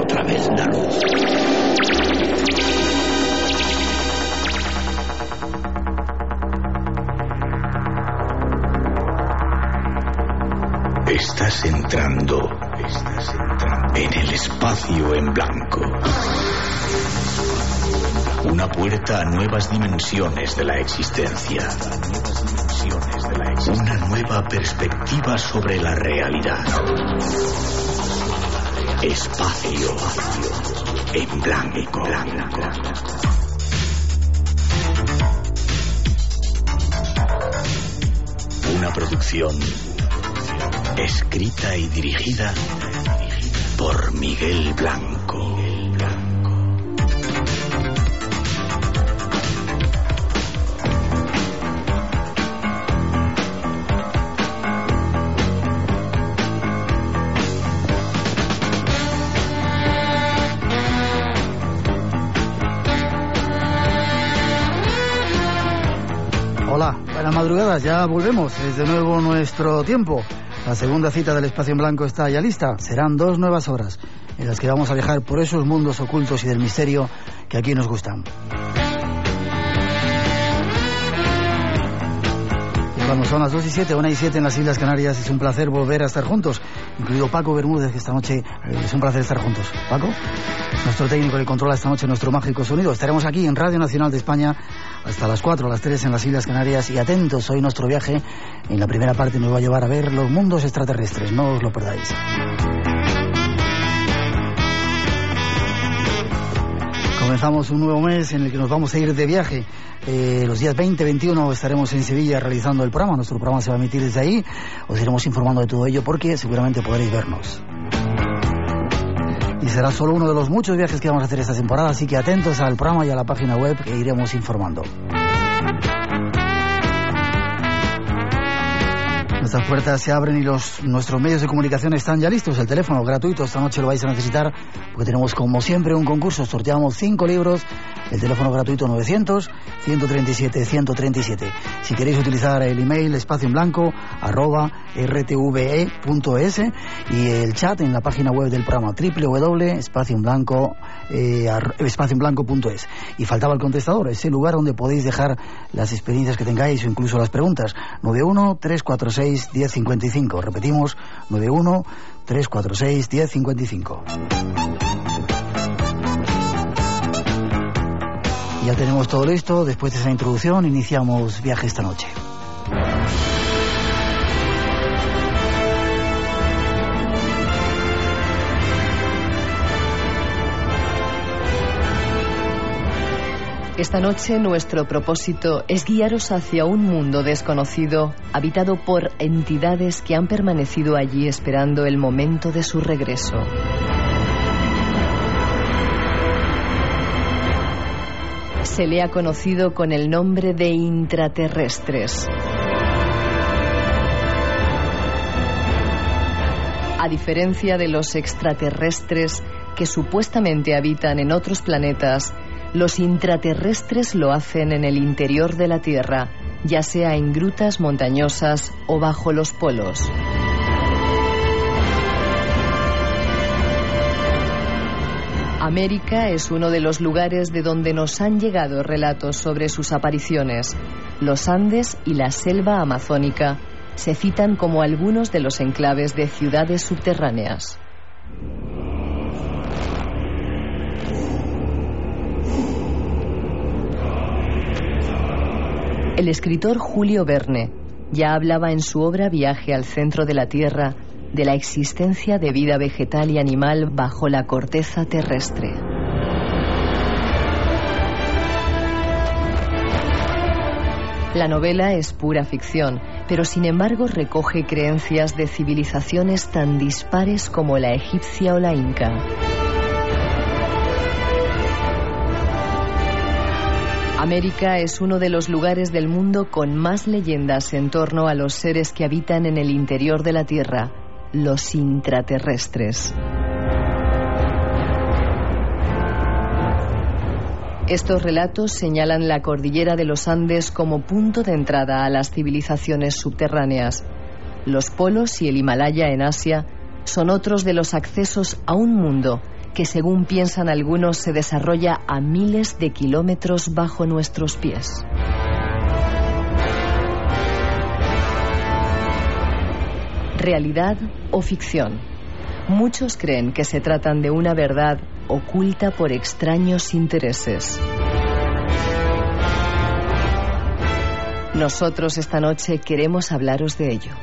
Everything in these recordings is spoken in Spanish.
otra vez la luz. Estás entrando en el espacio en blanco. Una puerta a nuevas dimensiones de la existencia. Una nueva perspectiva sobre la realidad. Espacio en blanco. Una producción escrita y dirigida por Miguel Blanco. Hola, buenas madrugadas, ya volvemos, es de nuevo nuestro tiempo. La segunda cita del Espacio en Blanco está ya lista. Serán 2 nuevas horas en las que vamos a viajar por esos mundos ocultos y del misterio que aquí nos gustan. Y cuando son las 2:07, 1:07 en las Islas Canarias, es un placer volver a estar juntos, incluido Paco Bermúdez, que esta noche es un placer estar juntos. Paco, nuestro técnico que controla esta noche nuestro mágico sonido. Estaremos aquí en Radio Nacional de España hasta las 4, a las 3 en las Islas Canarias. Y atentos, hoy nuestro viaje en la primera parte nos va a llevar a ver los mundos extraterrestres, no os lo perdáis. Comenzamos un nuevo mes en el que nos vamos a ir de viaje. Los días 20, 21 estaremos en Sevilla realizando el programa. Nuestro programa se va a emitir desde ahí. Os iremos informando de todo ello porque seguramente podréis vernos. Y será solo uno de los muchos viajes que vamos a hacer esta temporada, así que atentos al programa y a la página web que iremos informando. Nuestras puertas se abren y nuestros medios de comunicación están ya listos. El teléfono gratuito esta noche lo vais a necesitar porque tenemos como siempre un concurso. Sorteamos 5 libros. El teléfono gratuito 900-137-137. Si queréis utilizar el email espacioenblanco@rtve.es y el chat en la página web del programa www.espacioenblanco.es. Y faltaba el contestador, ese lugar donde podéis dejar las experiencias que tengáis o incluso las preguntas. 91-346-1055. Repetimos, 91-346-1055. Ya tenemos todo listo. Después de esa introducción iniciamos viaje esta noche. Esta noche nuestro propósito es guiaros hacia un mundo desconocido, habitado por entidades que han permanecido allí esperando el momento de su regreso. Se le ha conocido con el nombre de intraterrestres. A diferencia de los extraterrestres que supuestamente habitan en otros planetas, los intraterrestres lo hacen en el interior de la Tierra, ya sea en grutas montañosas o bajo los polos. América es uno de los lugares de donde nos han llegado relatos sobre sus apariciones. Los Andes y la selva amazónica se citan como algunos de los enclaves de ciudades subterráneas. El escritor Julio Verne ya hablaba en su obra Viaje al centro de la Tierra de la existencia de vida vegetal y animal bajo la corteza terrestre. La novela es pura ficción, pero sin embargo recoge creencias de civilizaciones tan dispares como la egipcia o la inca. América es uno de los lugares del mundo con más leyendas en torno a los seres que habitan en el interior de la Tierra, los intraterrestres. Estos relatos señalan la cordillera de los Andes como punto de entrada a las civilizaciones subterráneas. Los polos y el Himalaya en Asia son otros de los accesos a un mundo que según piensan algunos se desarrolla a miles de kilómetros bajo nuestros pies. ¿Realidad o ficción? Muchos creen que se tratan de una verdad oculta por extraños intereses. Nosotros esta noche queremos hablaros de ello.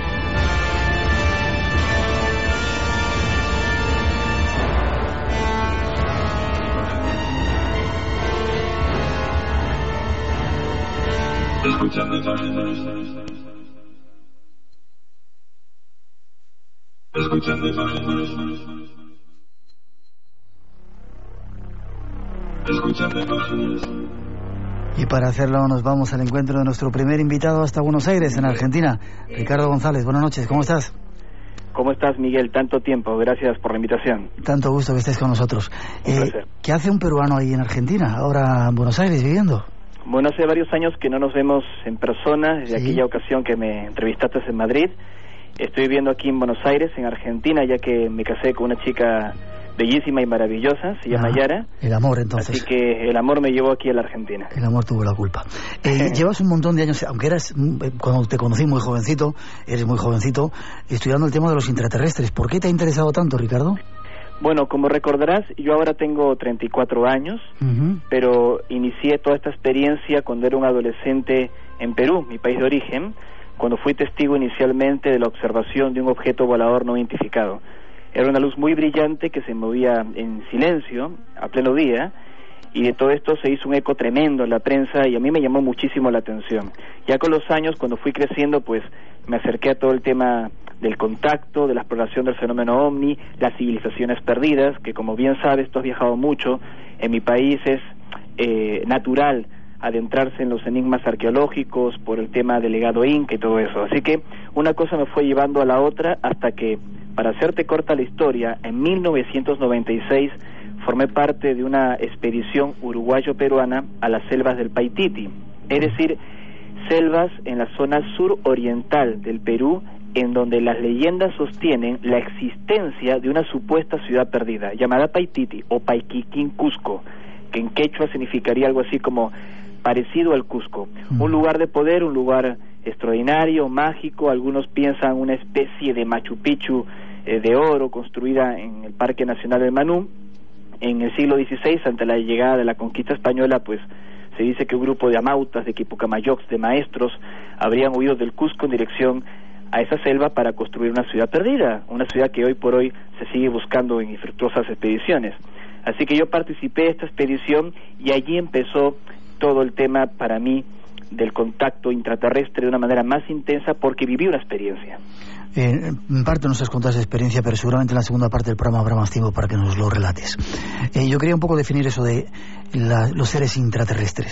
Y para hacerlo nos vamos al encuentro de nuestro primer invitado hasta Buenos Aires, en Argentina. Ricardo González, buenas noches, ¿cómo estás? ¿Cómo estás, Miguel? Tanto tiempo, gracias por la invitación. Tanto gusto que estés con nosotros. Un placer. ¿Qué hace un peruano ahí en Argentina, ahora en Buenos Aires viviendo? Bueno, hace varios años que no nos vemos en persona, desde aquella ocasión que me entrevistaste en Madrid. Estoy viviendo aquí en Buenos Aires, en Argentina, ya que me casé con una chica bellísima y maravillosa, se llama Yara. El amor, entonces. Así que el amor me llevó aquí a la Argentina. El amor tuvo la culpa. Llevas un montón de años, aunque eras, cuando te conocí muy jovencito, eres muy jovencito, estudiando el tema de los intraterrestres. ¿Por qué te ha interesado tanto, Ricardo? Bueno, como recordarás, yo ahora tengo 34 años, pero inicié toda esta experiencia cuando era un adolescente en Perú, mi país de origen, cuando fui testigo inicialmente de la observación de un objeto volador no identificado. Era una luz muy brillante que se movía en silencio, a pleno día, y de todo esto se hizo un eco tremendo en la prensa y a mí me llamó muchísimo la atención. Ya con los años, cuando fui creciendo, pues me acerqué a todo el tema del contacto, de la exploración del fenómeno ovni, las civilizaciones perdidas, que como bien sabes, tú has viajado mucho, en mi país es natural adentrarse en los enigmas arqueológicos por el tema del legado inca y todo eso. Así que una cosa me fue llevando a la otra hasta que, para hacerte corta la historia, en 1996 formé parte de una expedición uruguayo-peruana a las selvas del Paititi, es decir, selvas en la zona suroriental del Perú, en donde las leyendas sostienen la existencia de una supuesta ciudad perdida, llamada Paititi o Paiquiquín Cusco, que en quechua significaría algo así como parecido al Cusco, un lugar de poder, un lugar extraordinario, mágico. Algunos piensan una especie de Machu Picchu de oro construida en el Parque Nacional del Manú. En el siglo XVI, ante la llegada de la conquista española, pues se dice que un grupo de amautas, de quipucamayocs, de maestros, habrían huido del Cusco en dirección a esa selva para construir una ciudad perdida, una ciudad que hoy por hoy se sigue buscando en infructuosas expediciones. Así que yo participé de esta expedición y allí empezó todo el tema para mí del contacto intraterrestre de una manera más intensa, porque viví una experiencia. En parte nos has contado esa experiencia, pero seguramente en la segunda parte del programa habrá más tiempo para que nos lo relates. Yo quería un poco definir eso de los seres intraterrestres.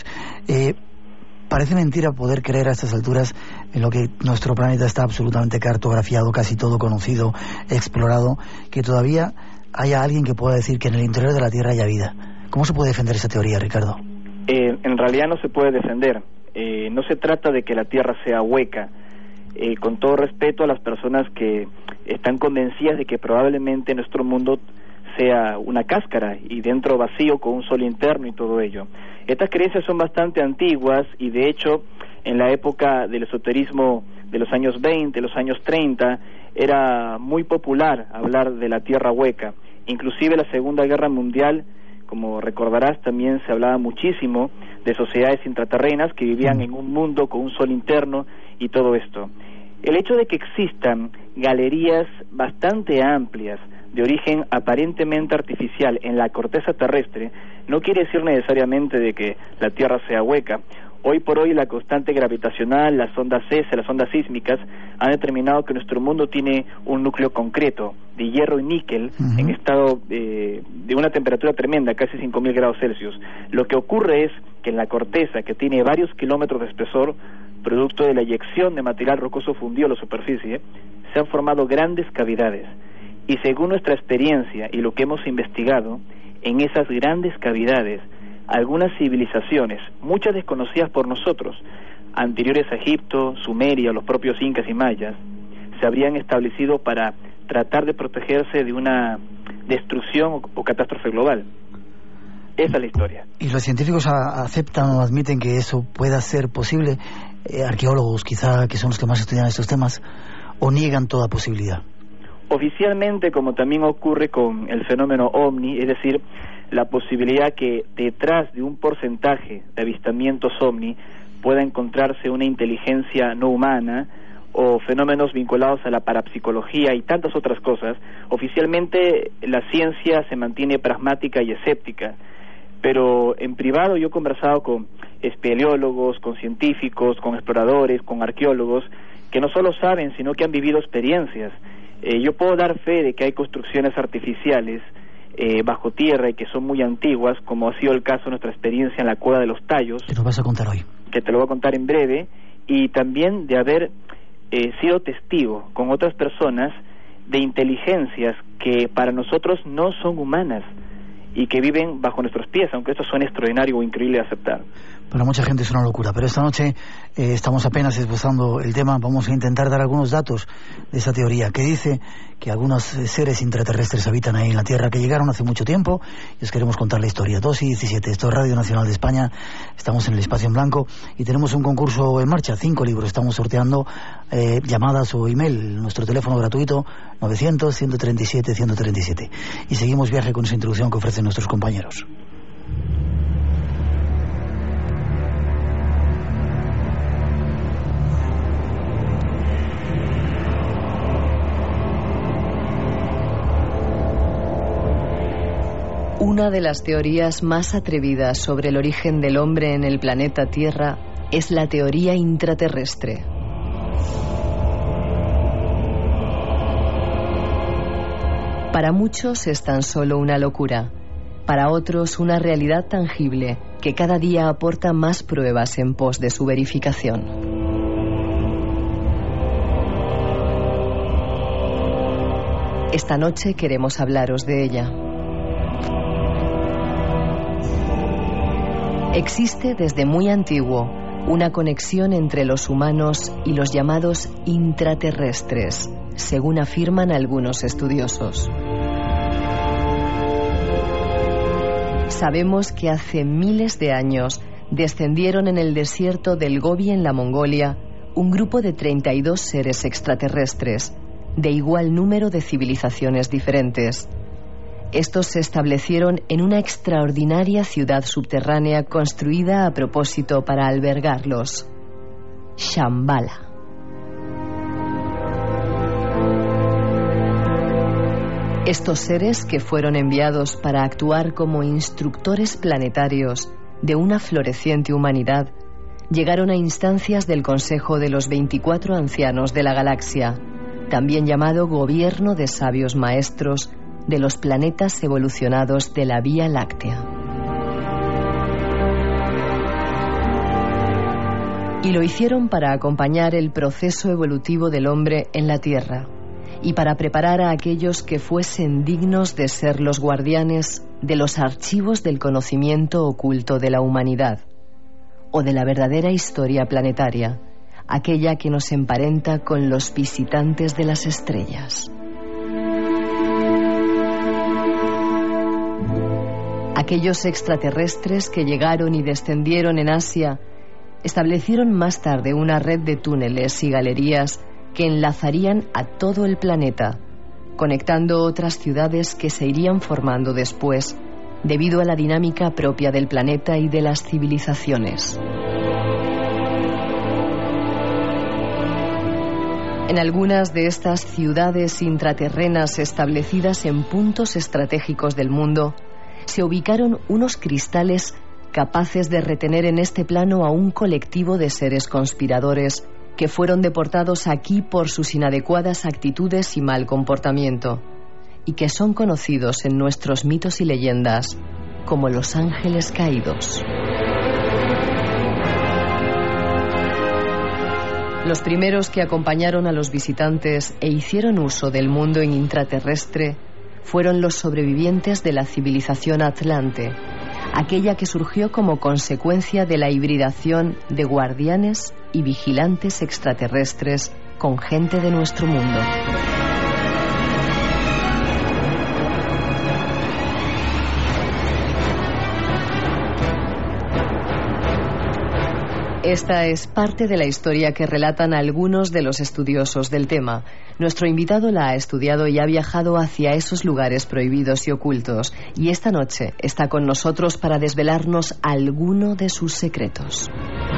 Parece mentira poder creer a estas alturas en lo que nuestro planeta está absolutamente cartografiado, casi todo conocido, explorado, que todavía haya alguien que pueda decir que en el interior de la Tierra haya vida. ¿Cómo se puede defender esa teoría, Ricardo? En realidad no se puede defender. No se trata de que la Tierra sea hueca. Con todo respeto a las personas que están convencidas de que probablemente nuestro mundo sea una cáscara y dentro vacío con un sol interno y todo ello. Estas creencias son bastante antiguas y de hecho en la época del esoterismo de los años 20, los años 30, era muy popular hablar de la Tierra hueca. Inclusive la Segunda Guerra Mundial, como recordarás, también se hablaba muchísimo de sociedades intraterrenas que vivían en un mundo con un sol interno y todo esto. El hecho de que existan galerías bastante amplias de origen aparentemente artificial en la corteza terrestre no quiere decir necesariamente de que la Tierra sea hueca. Hoy por hoy la constante gravitacional, las ondas S, las ondas sísmicas han determinado que nuestro mundo tiene un núcleo concreto de hierro y níquel en estado de una temperatura tremenda, casi 5.000 grados Celsius. Lo que ocurre es que en la corteza, que tiene varios kilómetros de espesor, producto de la eyección de material rocoso fundido a la superficie, se han formado grandes cavidades. Y según nuestra experiencia y lo que hemos investigado, en esas grandes cavidades, algunas civilizaciones, muchas desconocidas por nosotros, anteriores a Egipto, Sumeria, los propios incas y mayas, se habrían establecido para tratar de protegerse de una destrucción o catástrofe global. Esa es la historia. ¿Y los científicos aceptan o admiten que eso pueda ser posible? Arqueólogos, quizá, que son los que más estudian estos temas, ¿o niegan toda posibilidad? Oficialmente, como también ocurre con el fenómeno OVNI, es decir, la posibilidad que detrás de un porcentaje de avistamientos OVNI pueda encontrarse una inteligencia no humana o fenómenos vinculados a la parapsicología y tantas otras cosas, oficialmente la ciencia se mantiene pragmática y escéptica. Pero en privado yo he conversado con espeleólogos, con científicos, con exploradores, con arqueólogos, que no solo saben, sino que han vivido experiencias. Yo puedo dar fe de que hay construcciones artificiales bajo tierra y que son muy antiguas, como ha sido el caso de nuestra experiencia en la Cueva de los Tallos. ¿Qué nos vas a contar hoy? Que te lo voy a contar en breve, y también de haber sido testigo con otras personas de inteligencias que para nosotros no son humanas y que viven bajo nuestros pies, aunque esto suene extraordinario o increíble de aceptar. Para mucha gente es una locura, pero esta noche estamos apenas esbozando el tema. Vamos a intentar dar algunos datos de esa teoría que dice que algunos seres intraterrestres habitan ahí en la Tierra, que llegaron hace mucho tiempo, y os queremos contar la historia. 2:17, esto es Radio Nacional de España, estamos en el Espacio en Blanco y tenemos un concurso en marcha, 5 libros, estamos sorteando llamadas o email, nuestro teléfono gratuito 900-137-137, y seguimos viaje con esa introducción que ofrecen nuestros compañeros. Una de las teorías más atrevidas sobre el origen del hombre en el planeta Tierra es la teoría intraterrestre. Para muchos es tan solo una locura, para otros una realidad tangible que cada día aporta más pruebas en pos de su verificación. Esta noche queremos hablaros de ella. Existe desde muy antiguo una conexión entre los humanos y los llamados intraterrestres, según afirman algunos estudiosos. Sabemos que hace miles de años descendieron en el desierto del Gobi en la Mongolia un grupo de 32 seres extraterrestres, de igual número de civilizaciones diferentes. Estos se establecieron en una extraordinaria ciudad subterránea construida a propósito para albergarlos, Shambhala. Estos seres, que fueron enviados para actuar como instructores planetarios de una floreciente humanidad, llegaron a instancias del Consejo de los 24 Ancianos de la Galaxia, también llamado Gobierno de Sabios Maestros de los planetas evolucionados de la Vía Láctea. Y lo hicieron para acompañar el proceso evolutivo del hombre en la Tierra y para preparar a aquellos que fuesen dignos de ser los guardianes de los archivos del conocimiento oculto de la humanidad o de la verdadera historia planetaria, aquella que nos emparenta con los visitantes de las estrellas. Aquellos extraterrestres que llegaron y descendieron en Asia establecieron más tarde una red de túneles y galerías que enlazarían a todo el planeta, conectando otras ciudades que se irían formando después debido a la dinámica propia del planeta y de las civilizaciones. En algunas de estas ciudades intraterrenas establecidas en puntos estratégicos del mundo, se ubicaron unos cristales capaces de retener en este plano a un colectivo de seres conspiradores que fueron deportados aquí por sus inadecuadas actitudes y mal comportamiento, y que son conocidos en nuestros mitos y leyendas como los ángeles caídos. Los primeros que acompañaron a los visitantes e hicieron uso del mundo intraterrestre fueron los sobrevivientes de la civilización Atlante, aquella que surgió como consecuencia de la hibridación de guardianes y vigilantes extraterrestres con gente de nuestro mundo. Esta es parte de la historia que relatan algunos de los estudiosos del tema. Nuestro invitado la ha estudiado y ha viajado hacia esos lugares prohibidos y ocultos, y esta noche está con nosotros para desvelarnos alguno de sus secretos.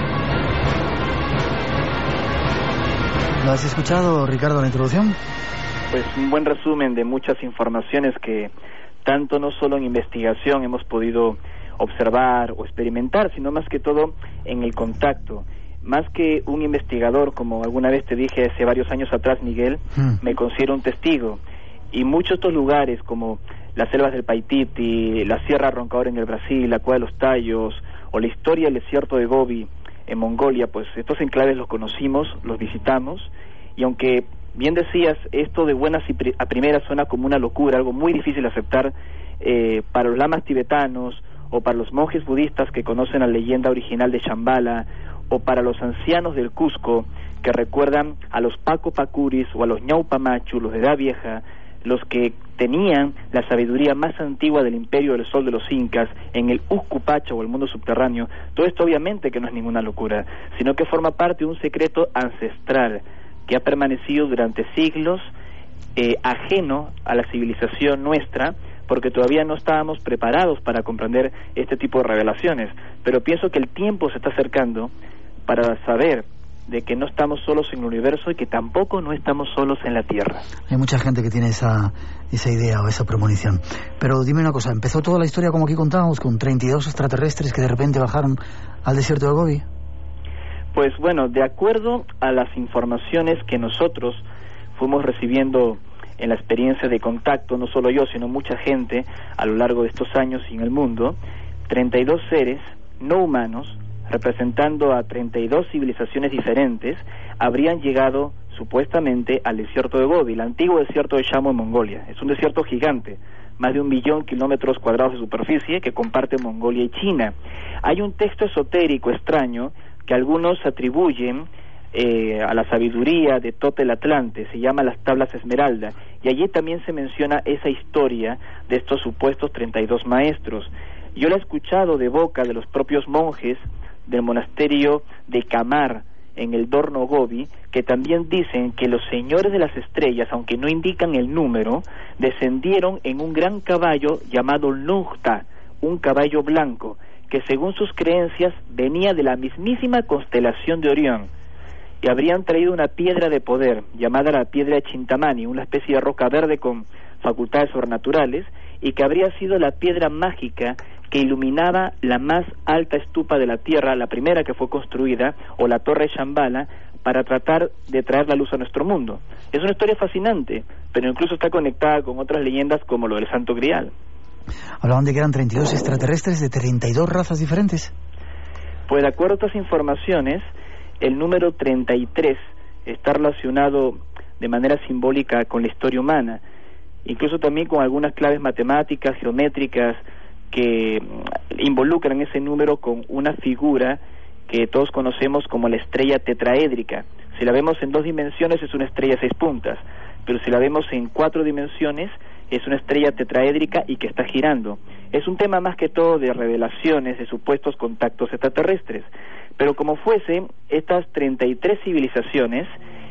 ¿Lo has escuchado, Ricardo, la introducción? Pues un buen resumen de muchas informaciones que tanto no solo en investigación hemos podido observar o experimentar, sino más que todo en el contacto. Más que un investigador, como alguna vez te dije hace varios años atrás, Miguel, me considero un testigo. Y muchos de estos lugares, como las selvas del Paititi, la Sierra Roncador en el Brasil, la Cueva de los Tallos, o la historia del desierto de Gobi en Mongolia, pues estos enclaves los conocimos, los visitamos, y aunque bien decías, esto de buenas a primeras suena como una locura, algo muy difícil de aceptar para los lamas tibetanos, o para los monjes budistas que conocen la leyenda original de Shambhala, o para los ancianos del Cusco que recuerdan a los Paco Pacuris o a los Ñaupa Machu, los de Edad Vieja, los que tenían la sabiduría más antigua del Imperio del Sol de los Incas en el Uscupacha o el mundo subterráneo. Todo esto obviamente que no es ninguna locura, sino que forma parte de un secreto ancestral que ha permanecido durante siglos, ajeno a la civilización nuestra, porque todavía no estábamos preparados para comprender este tipo de revelaciones. Pero pienso que el tiempo se está acercando para saber de que no estamos solos en el universo y que tampoco no estamos solos en la Tierra. Hay mucha gente que tiene esa idea o esa premonición. Pero dime una cosa, ¿empezó toda la historia como aquí contábamos, con 32 extraterrestres que de repente bajaron al desierto de Gobi? Pues bueno, de acuerdo a las informaciones que nosotros fuimos recibiendo en la experiencia de contacto, no solo yo, sino mucha gente a lo largo de estos años y en el mundo, 32 seres no humanos, representando a 32 civilizaciones diferentes, habrían llegado supuestamente al desierto de Gobi, el antiguo desierto de Shamo en Mongolia. Es un desierto gigante, más de 1 billón kilómetros cuadrados de superficie que comparte Mongolia y China. Hay un texto esotérico extraño que algunos atribuyen a la sabiduría de Totel Atlante, se llama las Tablas Esmeralda, y allí también se menciona esa historia de estos supuestos 32 maestros. Yo la he escuchado de boca de los propios monjes del monasterio de Kamar en el Dorno Gobi, que también dicen que los señores de las estrellas, aunque no indican el número, descendieron en un gran caballo llamado Nugta, un caballo blanco, que según sus creencias venía de la mismísima constelación de Orión, y habrían traído una piedra de poder, llamada la piedra de Chintamani, una especie de roca verde con facultades sobrenaturales, y que habría sido la piedra mágica que iluminaba la más alta estupa de la Tierra, la primera que fue construida, o la Torre Shambhala, para tratar de traer la luz a nuestro mundo. Es una historia fascinante, pero incluso está conectada con otras leyendas como lo del Santo Grial. Hablaban de que eran 32 extraterrestres de 32 razas diferentes. Pues de acuerdo a estas informaciones, el número 33 está relacionado de manera simbólica con la historia humana, incluso también con algunas claves matemáticas, geométricas, que involucran ese número con una figura que todos conocemos como la estrella tetraédrica. Si la vemos en 2 dimensiones es una estrella de 6 puntas, pero si la vemos en 4 dimensiones es una estrella tetraédrica y que está girando. Es un tema más que todo de revelaciones de supuestos contactos extraterrestres, pero como fuese, estas 33 civilizaciones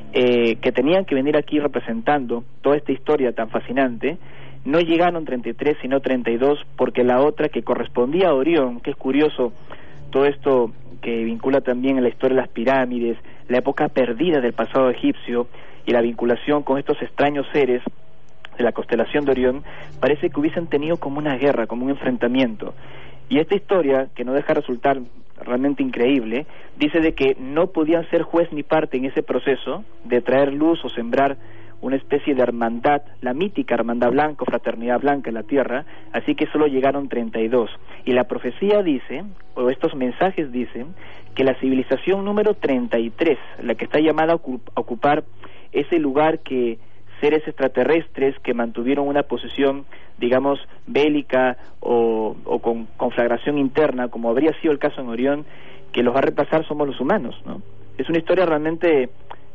que tenían que venir aquí representando toda esta historia tan fascinante, no llegaron 33 sino 32, porque la otra que correspondía a Orión, que es curioso todo esto que vincula también a la historia de las pirámides, la época perdida del pasado egipcio y la vinculación con estos extraños seres de la constelación de Orión, parece que hubiesen tenido como una guerra, como un enfrentamiento. Y esta historia, que no deja resultar realmente increíble, dice de que no podían ser juez ni parte en ese proceso de traer luz o sembrar una especie de hermandad, la mítica hermandad blanca o fraternidad blanca en la tierra, así que solo llegaron 32. Y la profecía dice, o estos mensajes dicen, que la civilización número 33, la que está llamada a ocupar ese lugar que seres extraterrestres que mantuvieron una posición, digamos, bélica o con conflagración interna, como habría sido el caso en Orión, que los va a repasar somos los humanos, ¿no? Es una historia realmente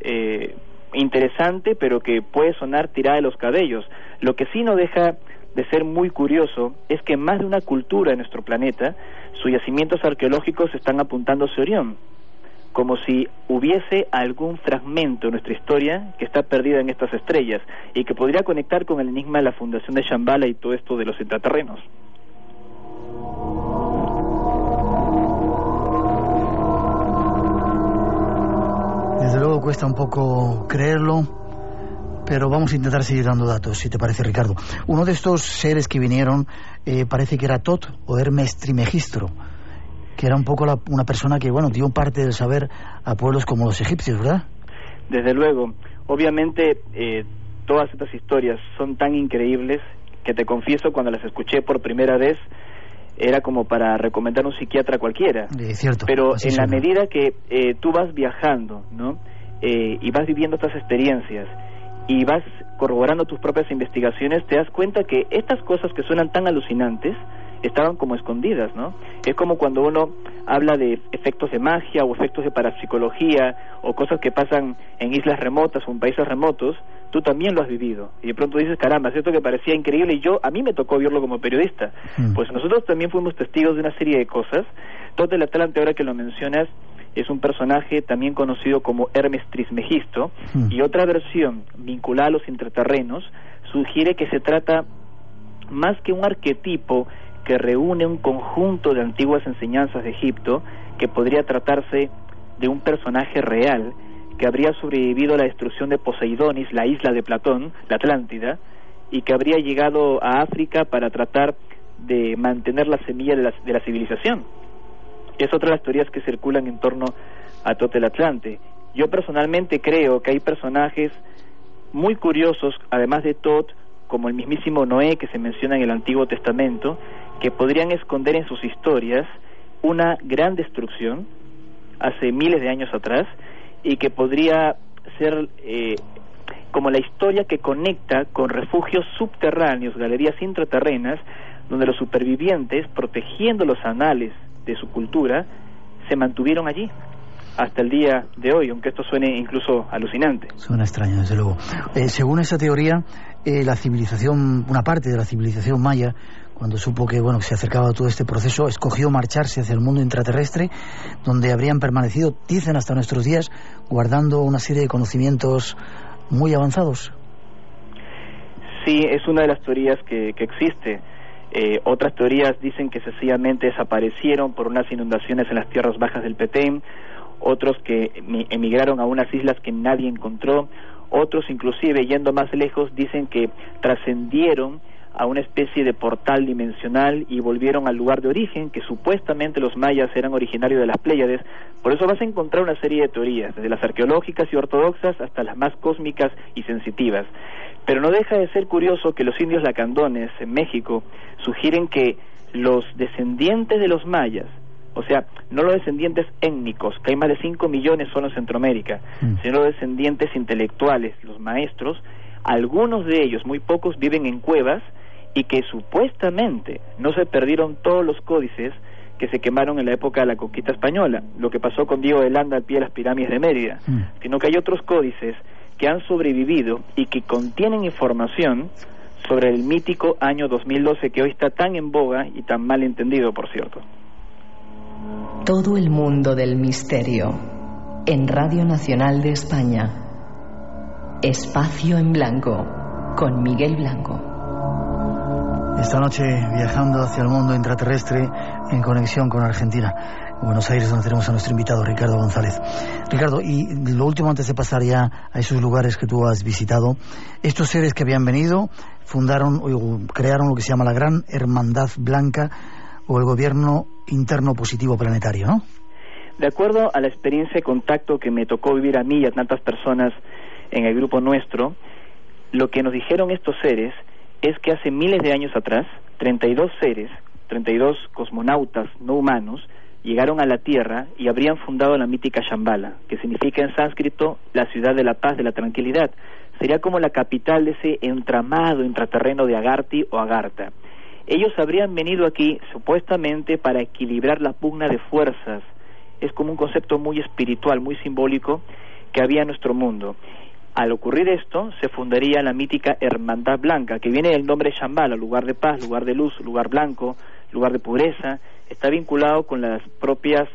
interesante, pero que puede sonar tirada de los cabellos. Lo que sí no deja de ser muy curioso es que más de una cultura de nuestro planeta, sus yacimientos arqueológicos están apuntando hacia Orión. como si hubiese algún fragmento de nuestra historia que está perdida en estas estrellas y que podría conectar con el enigma de la fundación de Shambhala y todo esto de los intraterrenos. Desde luego cuesta un poco creerlo, pero vamos a intentar seguir dando datos, si te parece, Ricardo. Uno de estos seres que vinieron parece que era Tot o Hermes Trismegisto, que era un poco una persona que, bueno, dio parte del saber a pueblos como los egipcios, ¿verdad? Desde luego. Obviamente, todas estas historias son tan increíbles que te confieso, cuando las escuché por primera vez, era como para recomendar a un psiquiatra cualquiera. Cierto. Pero en la medida que tú vas viajando, ¿no? Y vas viviendo estas experiencias y vas corroborando tus propias investigaciones, te das cuenta que estas cosas que suenan tan alucinantes estaban como escondidas, ¿no? Es como cuando uno habla de efectos de magia o efectos de parapsicología o cosas que pasan en islas remotas o en países remotos. Tú también lo has vivido y de pronto dices, caramba, es cierto que parecía increíble y a mí me tocó verlo como periodista. Pues nosotros también fuimos testigos de una serie de cosas. Tot el Atlante, ahora que lo mencionas, es un personaje también conocido como Hermes Trismegisto, y otra versión vinculada a los intraterrenos sugiere que se trata más que un arquetipo que reúne un conjunto de antiguas enseñanzas de Egipto, que podría tratarse de un personaje real que habría sobrevivido a la destrucción de Poseidonis, la isla de Platón, la Atlántida, y que habría llegado a África para tratar de mantener la semilla de la civilización. Es otra de las teorías que circulan en torno a Tot el Atlante. Yo personalmente creo que hay personajes muy curiosos, además de Tot, como el mismísimo Noé, que se menciona en el Antiguo Testamento, que podrían esconder en sus historias una gran destrucción hace miles de años atrás, y que podría ser como la historia que conecta con refugios subterráneos, galerías intraterrenas, donde los supervivientes, protegiendo los anales de su cultura, se mantuvieron allí hasta el día de hoy, aunque esto suene incluso alucinante. Suena extraño, desde luego. Según esa teoría, la civilización, una parte de la civilización maya, cuando supo que se acercaba todo este proceso, escogió marcharse hacia el mundo intraterrestre, donde habrían permanecido, dicen, hasta nuestros días, guardando una serie de conocimientos muy avanzados. Sí, es una de las teorías que existe. Otras teorías dicen que sencillamente desaparecieron por unas inundaciones en las tierras bajas del Petén, otros que emigraron a unas islas que nadie encontró, otros inclusive, yendo más lejos, dicen que trascendieron a una especie de portal dimensional y volvieron al lugar de origen, que supuestamente los mayas eran originarios de las Pléyades. Por eso vas a encontrar una serie de teorías, desde las arqueológicas y ortodoxas hasta las más cósmicas y sensitivas. Pero no deja de ser curioso que los indios lacandones en México sugieren que los descendientes de los mayas, o sea, no los descendientes étnicos, que hay más de 5 millones solo en Centroamérica, sino los descendientes intelectuales, los maestros, algunos de ellos, muy pocos, viven en cuevas, y que supuestamente no se perdieron todos los códices que se quemaron en la época de la conquista española, lo que pasó con Diego de Landa al pie de las pirámides de Mérida, sino que hay otros códices que han sobrevivido y que contienen información sobre el mítico año 2012, que hoy está tan en boga y tan mal entendido, por cierto. Todo el mundo del misterio, en Radio Nacional de España. Espacio en Blanco, con Miguel Blanco. Esta noche viajando hacia el mundo intraterrestre en conexión con Argentina, en Buenos Aires, donde tenemos a nuestro invitado Ricardo González. Ricardo, y lo último antes de pasar ya a esos lugares que tú has visitado, estos seres que habían venido fundaron o crearon lo que se llama la Gran Hermandad Blanca, o el Gobierno Interno Positivo Planetario, ¿no? De acuerdo a la experiencia de contacto que me tocó vivir a mí y a tantas personas en el grupo nuestro, lo que nos dijeron estos seres es que hace miles de años atrás, 32 seres, 32 cosmonautas no humanos, llegaron a la Tierra y habrían fundado la mítica Shambhala, que significa en sánscrito la ciudad de la paz, de la tranquilidad. Sería como la capital de ese entramado intraterreno de Agartha o Agartha. Ellos habrían venido aquí supuestamente para equilibrar la pugna de fuerzas. Es como un concepto muy espiritual, muy simbólico que había en nuestro mundo. Al ocurrir esto, se fundaría la mítica Hermandad Blanca, que viene del nombre Shambhala, lugar de paz, lugar de luz, lugar blanco, lugar de pureza. Está vinculado con las propias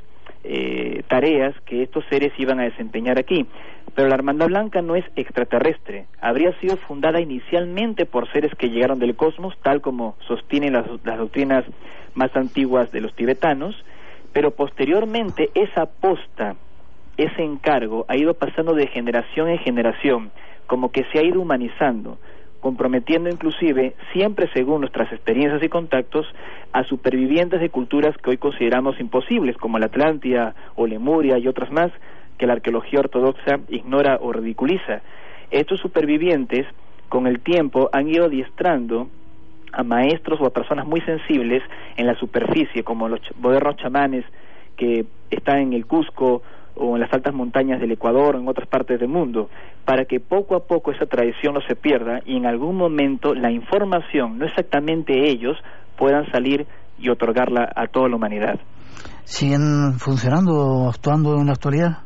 tareas que estos seres iban a desempeñar aquí. Pero la Hermandad Blanca no es extraterrestre, habría sido fundada inicialmente por seres que llegaron del cosmos, tal como sostienen las doctrinas más antiguas de los tibetanos, pero posteriormente esa posta, ese encargo ha ido pasando de generación en generación, como que se ha ido humanizando, comprometiendo inclusive, siempre según nuestras experiencias y contactos, a supervivientes de culturas que hoy consideramos imposibles, como la Atlántida o Lemuria y otras más, que la arqueología ortodoxa ignora o ridiculiza. Estos supervivientes, con el tiempo, han ido adiestrando a maestros o a personas muy sensibles en la superficie, como los modernos chamanes que están en el Cusco o en las altas montañas del Ecuador o en otras partes del mundo, para que poco a poco esa tradición no se pierda y en algún momento la información, no exactamente ellos, puedan salir y otorgarla a toda la humanidad. ¿Siguen funcionando o actuando en la actualidad?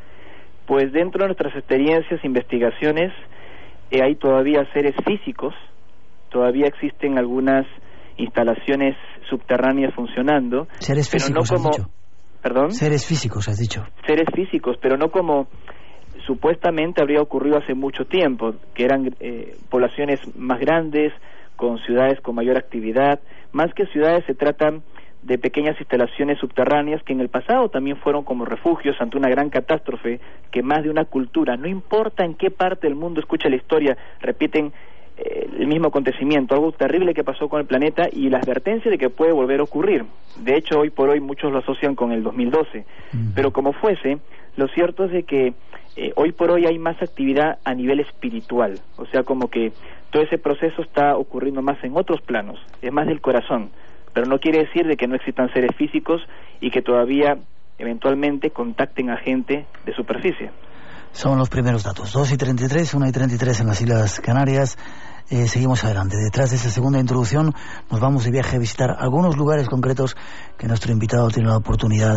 Pues dentro de nuestras experiencias e investigaciones hay todavía seres físicos, todavía existen algunas instalaciones subterráneas funcionando. Seres físicos, pero no como, has dicho. ¿Perdón? Seres físicos, has dicho. Seres físicos, pero no como supuestamente habría ocurrido hace mucho tiempo, que eran poblaciones más grandes, con ciudades con mayor actividad. Más que ciudades, se tratan de pequeñas instalaciones subterráneas que en el pasado también fueron como refugios ante una gran catástrofe que más de una cultura, no importa en qué parte del mundo escucha la historia, repiten el mismo acontecimiento, algo terrible que pasó con el planeta y la advertencia de que puede volver a ocurrir. De hecho, hoy por hoy muchos lo asocian con el 2012, pero como fuese, lo cierto es de que hoy por hoy hay más actividad a nivel espiritual, o sea, como que todo ese proceso está ocurriendo más en otros planos, es más del corazón, pero no quiere decir de que no existan seres físicos y que todavía eventualmente contacten a gente de superficie. Son los primeros datos, 2:33, 1:33 en las Islas Canarias. Seguimos adelante. Detrás de esa segunda introducción nos vamos de viaje a visitar algunos lugares concretos que nuestro invitado tiene la oportunidad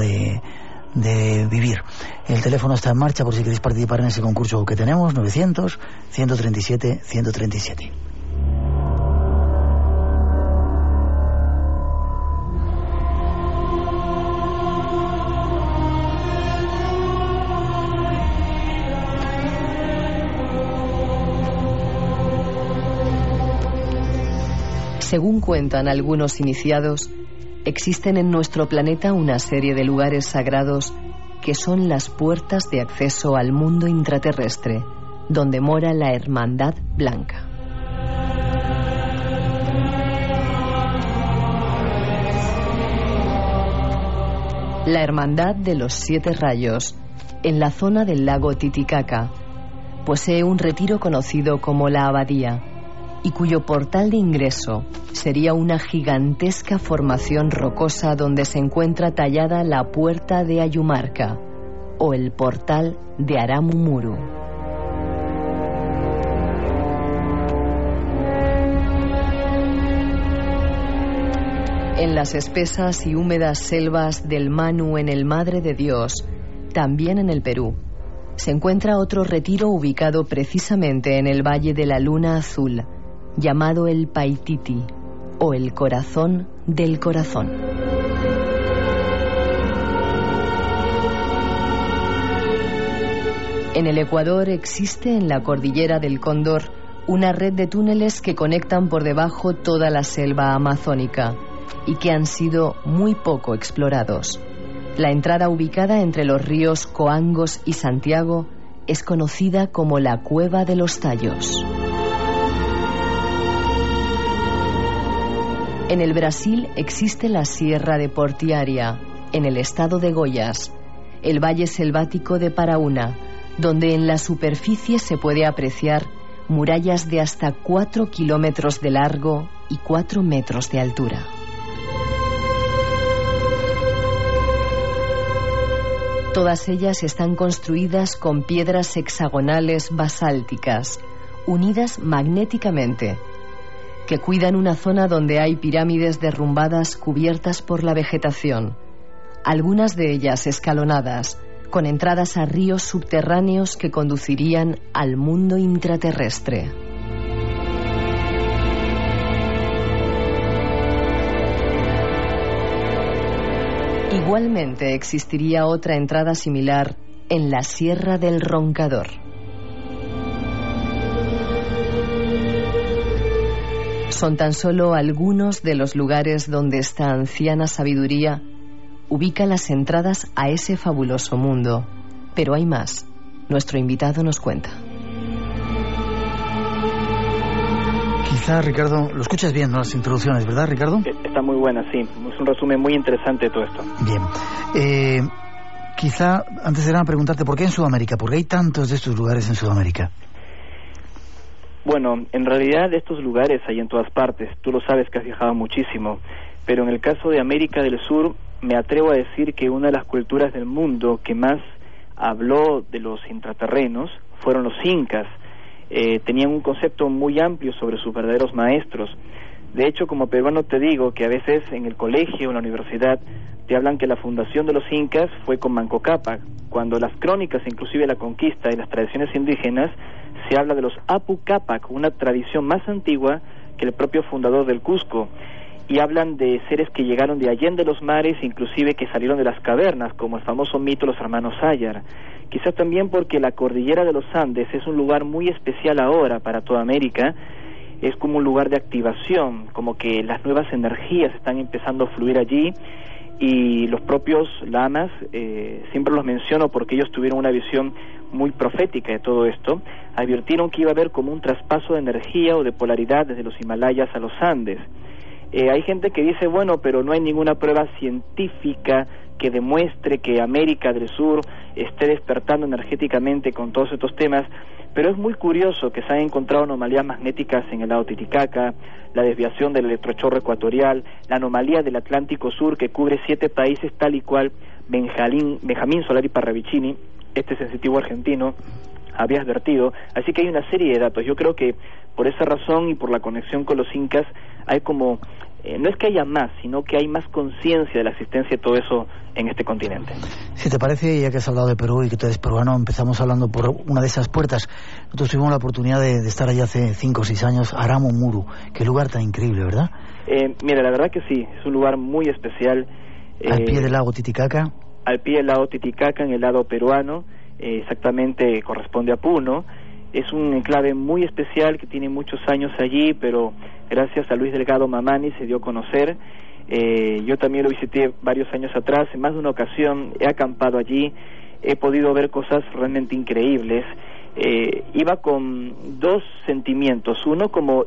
de vivir. El teléfono está en marcha por si queréis participar en ese concurso que tenemos, 900-137-137. Según cuentan algunos iniciados, existen en nuestro planeta una serie de lugares sagrados que son las puertas de acceso al mundo intraterrestre, donde mora la Hermandad Blanca. La Hermandad de los 7 Rayos, en la zona del lago Titicaca, posee un retiro conocido como la Abadía, y cuyo portal de ingreso sería una gigantesca formación rocosa donde se encuentra tallada la puerta de Ayumarca, o el portal de Aramumuru. En las espesas y húmedas selvas del Manu en el Madre de Dios, también en el Perú, se encuentra otro retiro ubicado precisamente en el Valle de la Luna Azul, llamado el Paititi, o el Corazón del Corazón. En el Ecuador existe en la cordillera del Cóndor una red de túneles que conectan por debajo toda la selva amazónica y que han sido muy poco explorados. La entrada, ubicada entre los ríos Coangos y Santiago, es conocida como la Cueva de los Tallos. En el Brasil existe la Sierra de Portiaria, en el estado de Goiás, el valle selvático de Paraúna, donde en la superficie se puede apreciar murallas de hasta 4 kilómetros de largo y 4 metros de altura. Todas ellas están construidas con piedras hexagonales basálticas, unidas magnéticamente, que cuidan una zona donde hay pirámides derrumbadas cubiertas por la vegetación, algunas de ellas escalonadas, con entradas a ríos subterráneos que conducirían al mundo intraterrestre. Igualmente existiría otra entrada similar en la Sierra del Roncador. Son tan solo algunos de los lugares donde esta anciana sabiduría ubica las entradas a ese fabuloso mundo. Pero hay más. Nuestro invitado nos cuenta. Quizá, Ricardo, lo escuchas bien, ¿no? Las introducciones, ¿verdad, Ricardo? Está muy buena, sí. Es un resumen muy interesante de todo esto. Bien. Quizá, antes de nada, preguntarte, ¿por qué en Sudamérica? ¿Por qué hay tantos de estos lugares en Sudamérica? Bueno, en realidad estos lugares hay en todas partes. Tú lo sabes que has viajado muchísimo. Pero en el caso de América del Sur, me atrevo a decir que una de las culturas del mundo que más habló de los intraterrenos fueron los incas. Tenían un concepto muy amplio sobre sus verdaderos maestros. De hecho, como peruano te digo que a veces en el colegio o en la universidad te hablan que la fundación de los incas fue con Manco Cápac, cuando las crónicas, inclusive la conquista y las tradiciones indígenas, se habla de los Apu Cápac, una tradición más antigua que el propio fundador del Cusco, y hablan de seres que llegaron de allende los mares, inclusive que salieron de las cavernas, como el famoso mito de los hermanos Sayar. Quizás también porque la cordillera de los Andes es un lugar muy especial ahora para toda América. Es como un lugar de activación, como que las nuevas energías están empezando a fluir allí, y los propios lamas, siempre los menciono porque ellos tuvieron una visión muy profética de todo esto, advirtieron que iba a haber como un traspaso de energía o de polaridad desde los Himalayas a los Andes. Hay gente que dice, bueno, pero no hay ninguna prueba científica que demuestre que América del Sur esté despertando energéticamente con todos estos temas, pero es muy curioso que se han encontrado anomalías magnéticas en el lago Titicaca, la desviación del electrochorro ecuatorial, la anomalía del Atlántico Sur que cubre 7 países tal y cual Benjamín Solari Parravicini, este sensitivo argentino, había advertido. Así que hay una serie de datos. Yo creo que por esa razón y por la conexión con los incas hay como, no es que haya más, sino que hay más conciencia de la existencia de todo eso en este continente. Si te parece, ya que has hablado de Perú y que tú eres peruano, empezamos hablando por una de esas puertas. Nosotros tuvimos la oportunidad de estar allí hace 5 o 6 años, Aramumuru. Qué lugar tan increíble, ¿verdad? Mira, la verdad que sí, es un lugar muy especial. Al pie del lago Titicaca. Al pie del lago Titicaca, en el lado peruano, exactamente corresponde a Puno. Es un enclave muy especial que tiene muchos años allí, pero gracias a Luis Delgado Mamani se dio a conocer. Yo también lo visité varios años atrás, en más de una ocasión he acampado allí, he podido ver cosas realmente increíbles. Iba con 2 sentimientos, uno como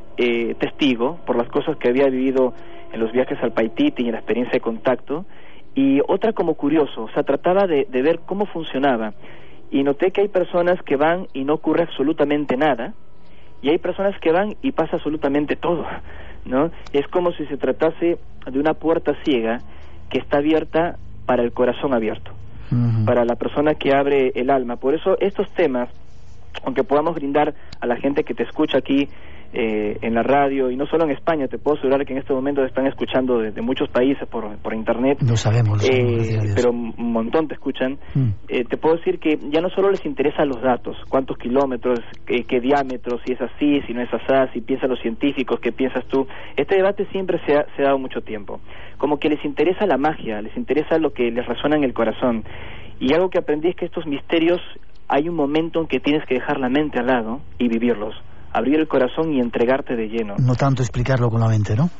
testigo por las cosas que había vivido en los viajes al Paititi y en la experiencia de contacto, y otra como curioso, o sea, trataba de ver cómo funcionaba, y noté que hay personas que van y no ocurre absolutamente nada, y hay personas que van y pasa absolutamente todo, ¿no? Es como si se tratase de una puerta ciega que está abierta para el corazón abierto, para la persona que abre el alma. Por eso estos temas, aunque podamos brindar a la gente que te escucha aquí en la radio, y no solo en España, te puedo asegurar que en este momento te están escuchando de muchos países por internet. Lo sabemos, pero un montón te escuchan. Te puedo decir que ya no solo les interesan los datos, cuántos kilómetros, qué diámetros, si es así, si no es así, si piensan los científicos, qué piensas tú. Este debate siempre se ha dado mucho tiempo. Como que les interesa la magia, les interesa lo que les resuena en el corazón. Y algo que aprendí es que estos misterios, hay un momento en que tienes que dejar la mente al lado y vivirlos, abrir el corazón y entregarte de lleno. No tanto explicarlo con la mente, ¿no?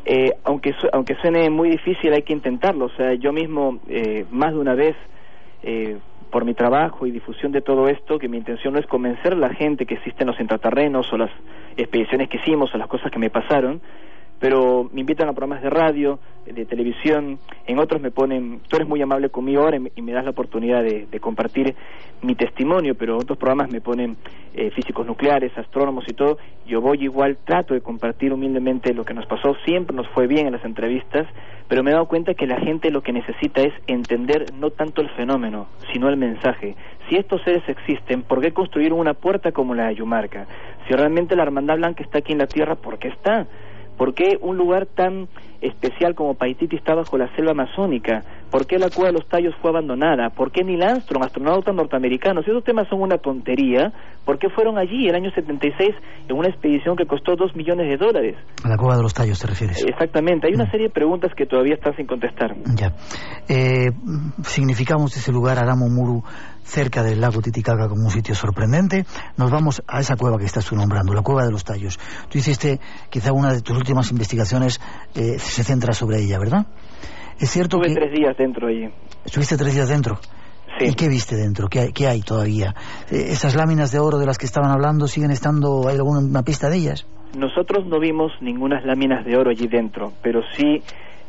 Aunque suene muy difícil, hay que intentarlo. O sea, yo mismo, más de una vez, por mi trabajo y difusión de todo esto, que mi intención no es convencer a la gente que existen los intraterrenos o las expediciones que hicimos o las cosas que me pasaron, pero me invitan a programas de radio, de televisión, en otros me ponen, tú eres muy amable conmigo ahora y me das la oportunidad de compartir mi testimonio, pero en otros programas me ponen físicos nucleares, astrónomos y todo. Yo voy igual, trato de compartir humildemente lo que nos pasó, siempre nos fue bien en las entrevistas, pero me he dado cuenta que la gente lo que necesita es entender no tanto el fenómeno, sino el mensaje. Si estos seres existen, ¿por qué construyeron una puerta como la de Ayumarca? Si realmente la Hermandad Blanca está aquí en la Tierra, ¿por qué está? ¿Por qué un lugar tan especial como Paititi está bajo la selva amazónica? ¿Por qué la cueva de los Tallos fue abandonada? ¿Por qué Neil Armstrong, astronauta norteamericano? Si esos temas son una tontería, ¿por qué fueron allí el año 76 en una expedición que costó $2 millones? A la cueva de los Tallos, ¿te refieres? Exactamente. Hay una serie de preguntas que todavía están sin contestar. Ya. Significamos ese lugar, Aramu-Muru, cerca del lago Titicaca, como un sitio sorprendente. Nos vamos a esa cueva que estás tú nombrando, la cueva de los Tallos. Tú hiciste, quizá una de tus últimas investigaciones se centra sobre ella, ¿verdad? Es cierto que... Estuve 3 días dentro allí. ¿Estuviste 3 días dentro? Sí. ¿Y qué viste dentro? ¿Qué hay todavía? ¿Esas láminas de oro de las que estaban hablando siguen estando? ¿Hay alguna pista de ellas? Nosotros no vimos ninguna láminas de oro allí dentro, pero sí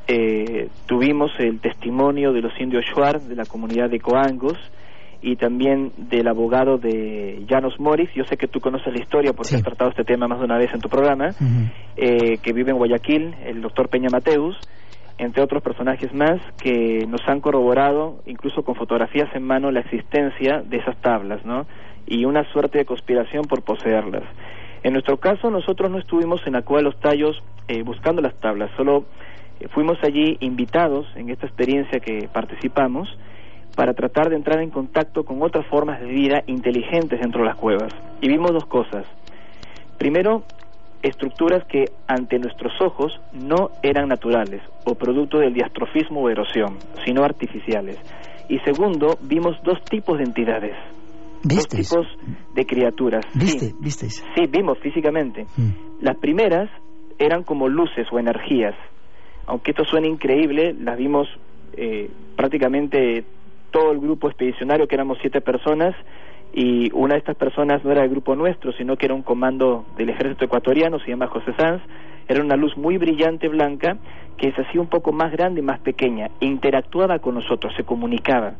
tuvimos el testimonio de los indios Shuar, de la comunidad de Coangos, y también del abogado de Janos Morris. Yo sé que tú conoces la historia porque has tratado este tema más de una vez en tu programa, que vive en Guayaquil, el doctor Peña Mateus, entre otros personajes más que nos han corroborado, incluso con fotografías en mano, la existencia de esas tablas, ¿no? Y una suerte de conspiración por poseerlas. En nuestro caso, nosotros no estuvimos en la cueva de los Tallos buscando las tablas, solo fuimos allí invitados en esta experiencia que participamos para tratar de entrar en contacto con otras formas de vida inteligentes dentro de las cuevas. Y vimos 2 cosas. Primero, estructuras que ante nuestros ojos no eran naturales o producto del diastrofismo o erosión, sino artificiales. Y segundo, vimos 2 tipos de entidades. ¿Visteis? 2 tipos de criaturas. ¿Visteis? Sí, vimos físicamente. Las primeras eran como luces o energías. Aunque esto suene increíble, las vimos prácticamente todo el grupo expedicionario, que éramos 7 personas, y una de estas personas no era del grupo nuestro, sino que era un comando del ejército ecuatoriano, se llama José Sanz. Era una luz muy brillante, blanca, que se hacía un poco más grande y más pequeña, interactuaba con nosotros, se comunicaba.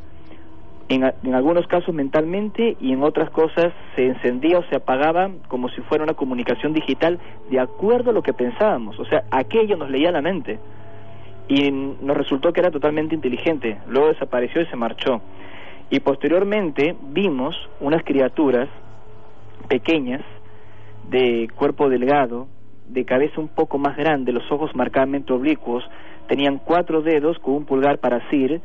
En algunos casos mentalmente, y en otras cosas se encendía o se apagaba como si fuera una comunicación digital de acuerdo a lo que pensábamos. O sea, aquello nos leía la mente y nos resultó que era totalmente inteligente. Luego desapareció y se marchó. Y posteriormente vimos unas criaturas pequeñas, de cuerpo delgado, de cabeza un poco más grande, los ojos marcadamente oblicuos, tenían 4 dedos con un pulgar para asir,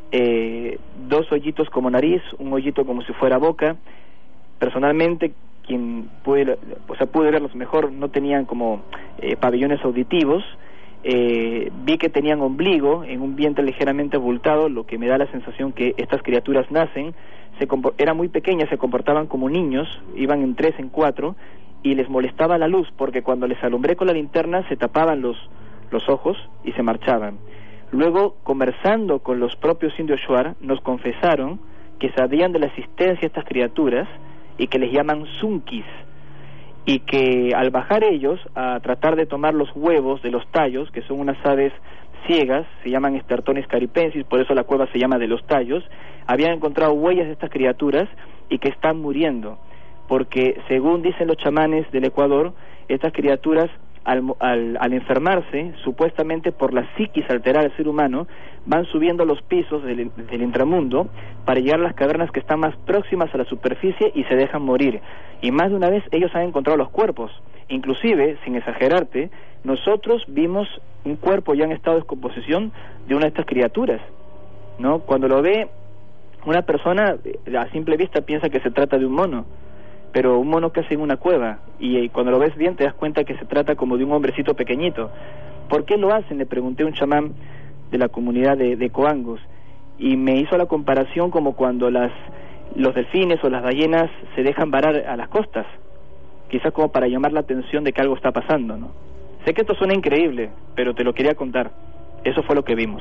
2 hoyitos como nariz, un hoyito como si fuera boca. Personalmente, quien pude verlos mejor, no tenían como pabellones auditivos. Vi que tenían ombligo en un vientre ligeramente abultado, lo que me da la sensación que estas criaturas nacen, eran muy pequeñas, se comportaban como niños, iban en 3, en 4, y les molestaba la luz, porque cuando les alumbré con la linterna se tapaban los ojos y se marchaban. Luego, conversando con los propios indios Shuar, nos confesaron que sabían de la existencia de estas criaturas y que les llaman zunkis, y que al bajar ellos a tratar de tomar los huevos de los tallos, que son unas aves ciegas, se llaman Stertonis caripensis, por eso la cueva se llama de los tallos, habían encontrado huellas de estas criaturas y que están muriendo, porque según dicen los chamanes del Ecuador, estas criaturas al enfermarse, supuestamente por la psiquis alterada del ser humano, van subiendo los pisos del intramundo para llegar a las cavernas que están más próximas a la superficie y se dejan morir. Y más de una vez ellos han encontrado los cuerpos. Inclusive, sin exagerarte, nosotros vimos un cuerpo ya en estado de descomposición de una de estas criaturas, ¿no? Cuando lo ve una persona, a simple vista piensa que se trata de un mono, pero un mono que hace en una cueva, y cuando lo ves bien te das cuenta que se trata como de un hombrecito pequeñito. ¿Por qué lo hacen?, le pregunté a un chamán de la comunidad de Coangos, y me hizo la comparación como cuando los delfines o las ballenas se dejan varar a las costas, quizás como para llamar la atención de que algo está pasando, ¿no? Sé que esto suena increíble, pero te lo quería contar. Eso fue lo que vimos.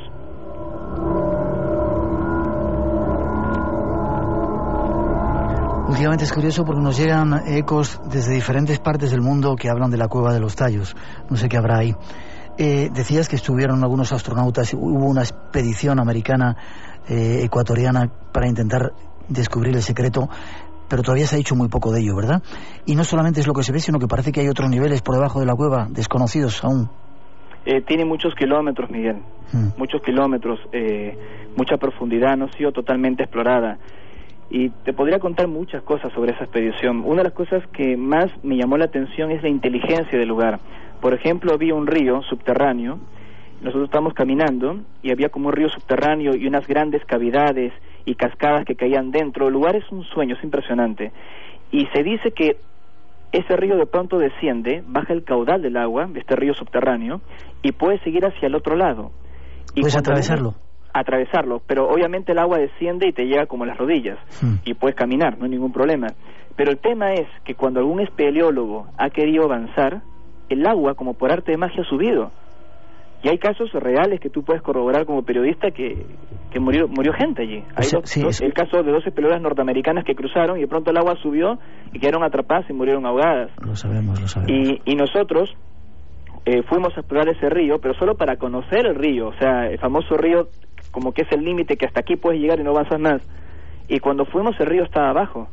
Últimamente es curioso porque nos llegan ecos desde diferentes partes del mundo que hablan de la cueva de los Tallos. No sé qué habrá ahí. Decías que estuvieron algunos astronautas, hubo una expedición americana ecuatoriana para intentar descubrir el secreto, pero todavía se ha dicho muy poco de ello, ¿verdad? Y no solamente es lo que se ve, sino que parece que hay otros niveles por debajo de la cueva, desconocidos aún. Tiene muchos kilómetros, Miguel, muchos kilómetros, mucha profundidad, no ha sido totalmente explorada. Y te podría contar muchas cosas sobre esa expedición. Una de las cosas que más me llamó la atención es la inteligencia del lugar. Por ejemplo, vi un río subterráneo nosotros estábamos caminando y había como un río subterráneo y unas grandes cavidades y cascadas que caían dentro. El lugar es un sueño, es impresionante. Y se dice que ese río de pronto desciende, baja el caudal del agua de este río subterráneo y puede seguir hacia el otro lado. Y ¿puedes atravesarlo? Atravesarlo, pero obviamente el agua desciende y te llega como a las rodillas y puedes caminar, no hay ningún problema. Pero el tema es que cuando algún espeleólogo ha querido avanzar, el agua, como por arte de magia, ha subido. Y hay casos reales que tú puedes corroborar como periodista que murió gente allí. Hay el caso de 2 espeleólogas norteamericanas que cruzaron y de pronto el agua subió y quedaron atrapadas y murieron ahogadas. Lo sabemos. Y nosotros fuimos a explorar ese río, pero solo para conocer el río, o sea, el famoso río, como que es el límite que hasta aquí puedes llegar y no avanzas más. Y cuando fuimos, el río estaba abajo.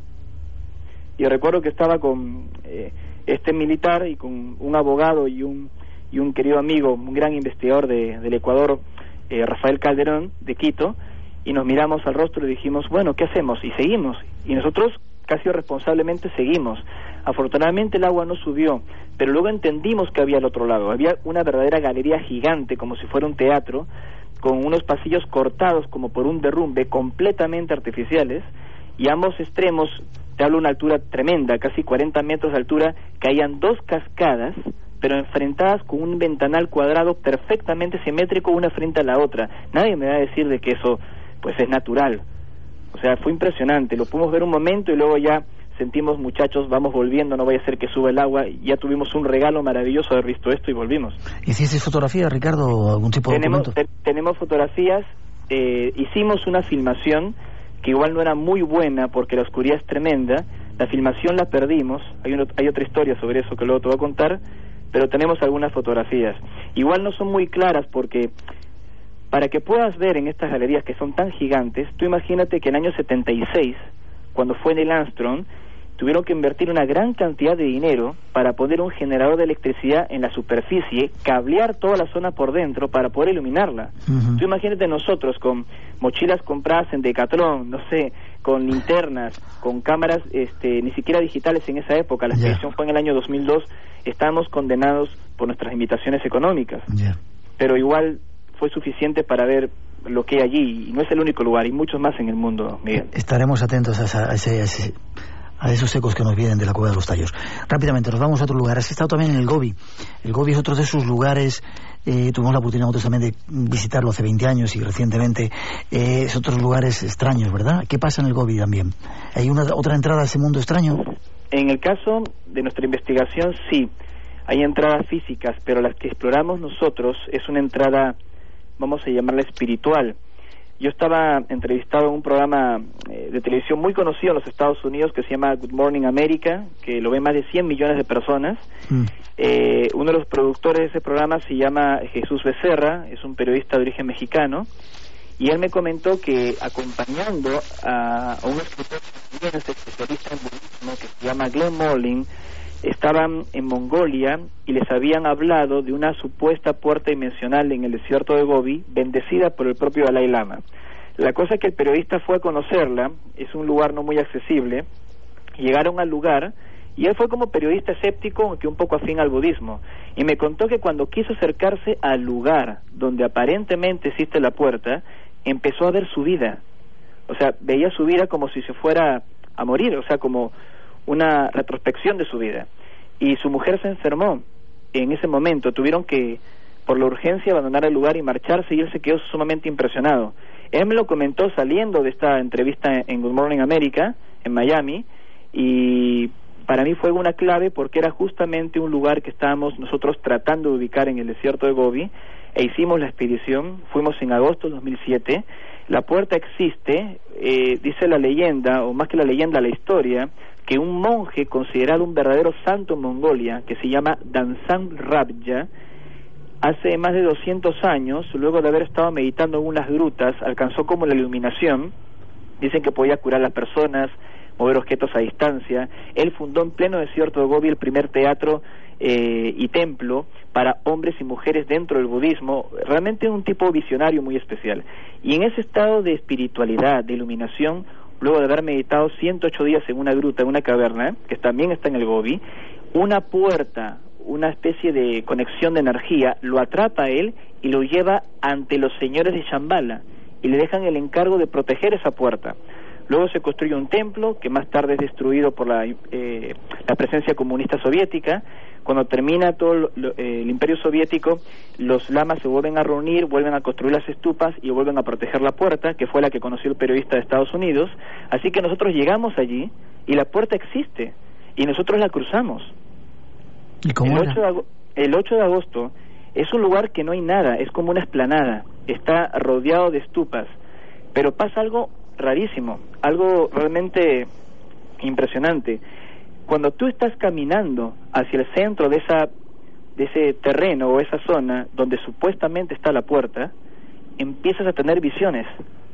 Y recuerdo que estaba con este militar y con un abogado y un querido amigo, un gran investigador del Ecuador, Rafael Calderón, de Quito, y nos miramos al rostro y dijimos, bueno, ¿qué hacemos? Y seguimos. Y nosotros casi irresponsablemente seguimos. Afortunadamente el agua no subió, pero luego entendimos que había al otro lado. Había una verdadera galería gigante, como si fuera un teatro, con unos pasillos cortados como por un derrumbe, completamente artificiales, y ambos extremos, te hablo de una altura tremenda, casi 40 metros de altura, caían 2 cascadas, pero enfrentadas con un ventanal cuadrado perfectamente simétrico una frente a la otra. Nadie me va a decir de que eso pues es natural. O sea, fue impresionante, lo pudimos ver un momento y luego ya sentimos, muchachos, vamos volviendo, no vaya a ser que suba el agua, y ya tuvimos un regalo maravilloso de haber visto esto y volvimos. ¿Hiciste fotografía, Ricardo, o algún tipo de documento? Tenemos fotografías, hicimos una filmación que igual no era muy buena porque la oscuridad es tremenda, la filmación la perdimos, hay otra historia sobre eso que luego te voy a contar, pero tenemos algunas fotografías. Igual no son muy claras porque para que puedas ver en estas galerías que son tan gigantes, tú imagínate que en el año 76, cuando fue Neil Armstrong, tuvieron que invertir una gran cantidad de dinero para poner un generador de electricidad en la superficie, cablear toda la zona por dentro para poder iluminarla. Tú imagínate nosotros con mochilas compradas en Decathlon, no sé, con linternas, con cámaras ni siquiera digitales en esa época, la expedición fue en el año 2002, estábamos condenados por nuestras limitaciones económicas. Pero igual fue suficiente para ver lo que hay allí, y no es el único lugar, hay muchos más en el mundo, Miguel. Estaremos atentos a esos ecos que nos vienen de la Cueva de los Tallos. Rápidamente, nos vamos a otro lugar. Has estado también en el Gobi. El Gobi es otro de esos lugares, tuvimos la oportunidad nosotros también de visitarlo hace 20 años y recientemente, es otros lugares extraños, ¿verdad? ¿Qué pasa en el Gobi también? ¿Hay otra entrada a ese mundo extraño? En el caso de nuestra investigación, sí, hay entradas físicas, pero las que exploramos nosotros es una entrada, vamos a llamarla espiritual. Yo estaba entrevistado en un programa de televisión muy conocido en los Estados Unidos que se llama Good Morning America, que lo ven más de 100 millones de personas. Uno de los productores de ese programa se llama Jesús Becerra, es un periodista de origen mexicano, y él me comentó que acompañando a un escritor especialista en budismo que se llama Glenn Morling, estaban en Mongolia y les habían hablado de una supuesta puerta dimensional en el desierto de Gobi, bendecida por el propio Dalai Lama. La cosa es que el periodista fue a conocerla, es un lugar no muy accesible, llegaron al lugar y él fue como periodista escéptico, aunque un poco afín al budismo, y me contó que cuando quiso acercarse al lugar donde aparentemente existe la puerta, empezó a ver su vida. O sea, veía su vida como si se fuera a morir, o sea, como una retrospección de su vida, y su mujer se enfermó en ese momento, tuvieron que por la urgencia abandonar el lugar y marcharse, y él se quedó sumamente impresionado. Él me lo comentó saliendo de esta entrevista en Good Morning America en Miami, y para mí fue una clave porque era justamente un lugar que estábamos nosotros tratando de ubicar en el desierto de Gobi, e hicimos la expedición, fuimos en agosto de 2007, la puerta existe, dice la leyenda, o más que la leyenda, la historia, que un monje considerado un verdadero santo en Mongolia, que se llama Danzang Rabja, hace más de 200 años, luego de haber estado meditando en unas grutas, alcanzó como la iluminación. Dicen que podía curar a las personas, mover objetos a distancia. Él fundó en pleno desierto de Gobi el primer teatro y templo para hombres y mujeres dentro del budismo. Realmente un tipo visionario muy especial. Y en ese estado de espiritualidad, de iluminación, luego de haber meditado 108 días en una gruta, en una caverna, que también está en el Gobi, una puerta, una especie de conexión de energía, lo atrapa a él y lo lleva ante los señores de Shambhala y le dejan el encargo de proteger esa puerta. Luego se construye un templo que más tarde es destruido por la presencia comunista soviética. Cuando termina todo el imperio soviético, los lamas se vuelven a reunir, vuelven a construir las estupas y vuelven a proteger la puerta, que fue la que conoció el periodista de Estados Unidos. Así que nosotros llegamos allí y la puerta existe y nosotros la cruzamos. ¿Y cómo el 8 de agosto es un lugar que no hay nada, es como una explanada, está rodeado de estupas, pero pasa algo rarísimo, algo realmente impresionante. Cuando tú estás caminando hacia el centro de ese terreno o esa zona donde supuestamente está la puerta, empiezas a tener visiones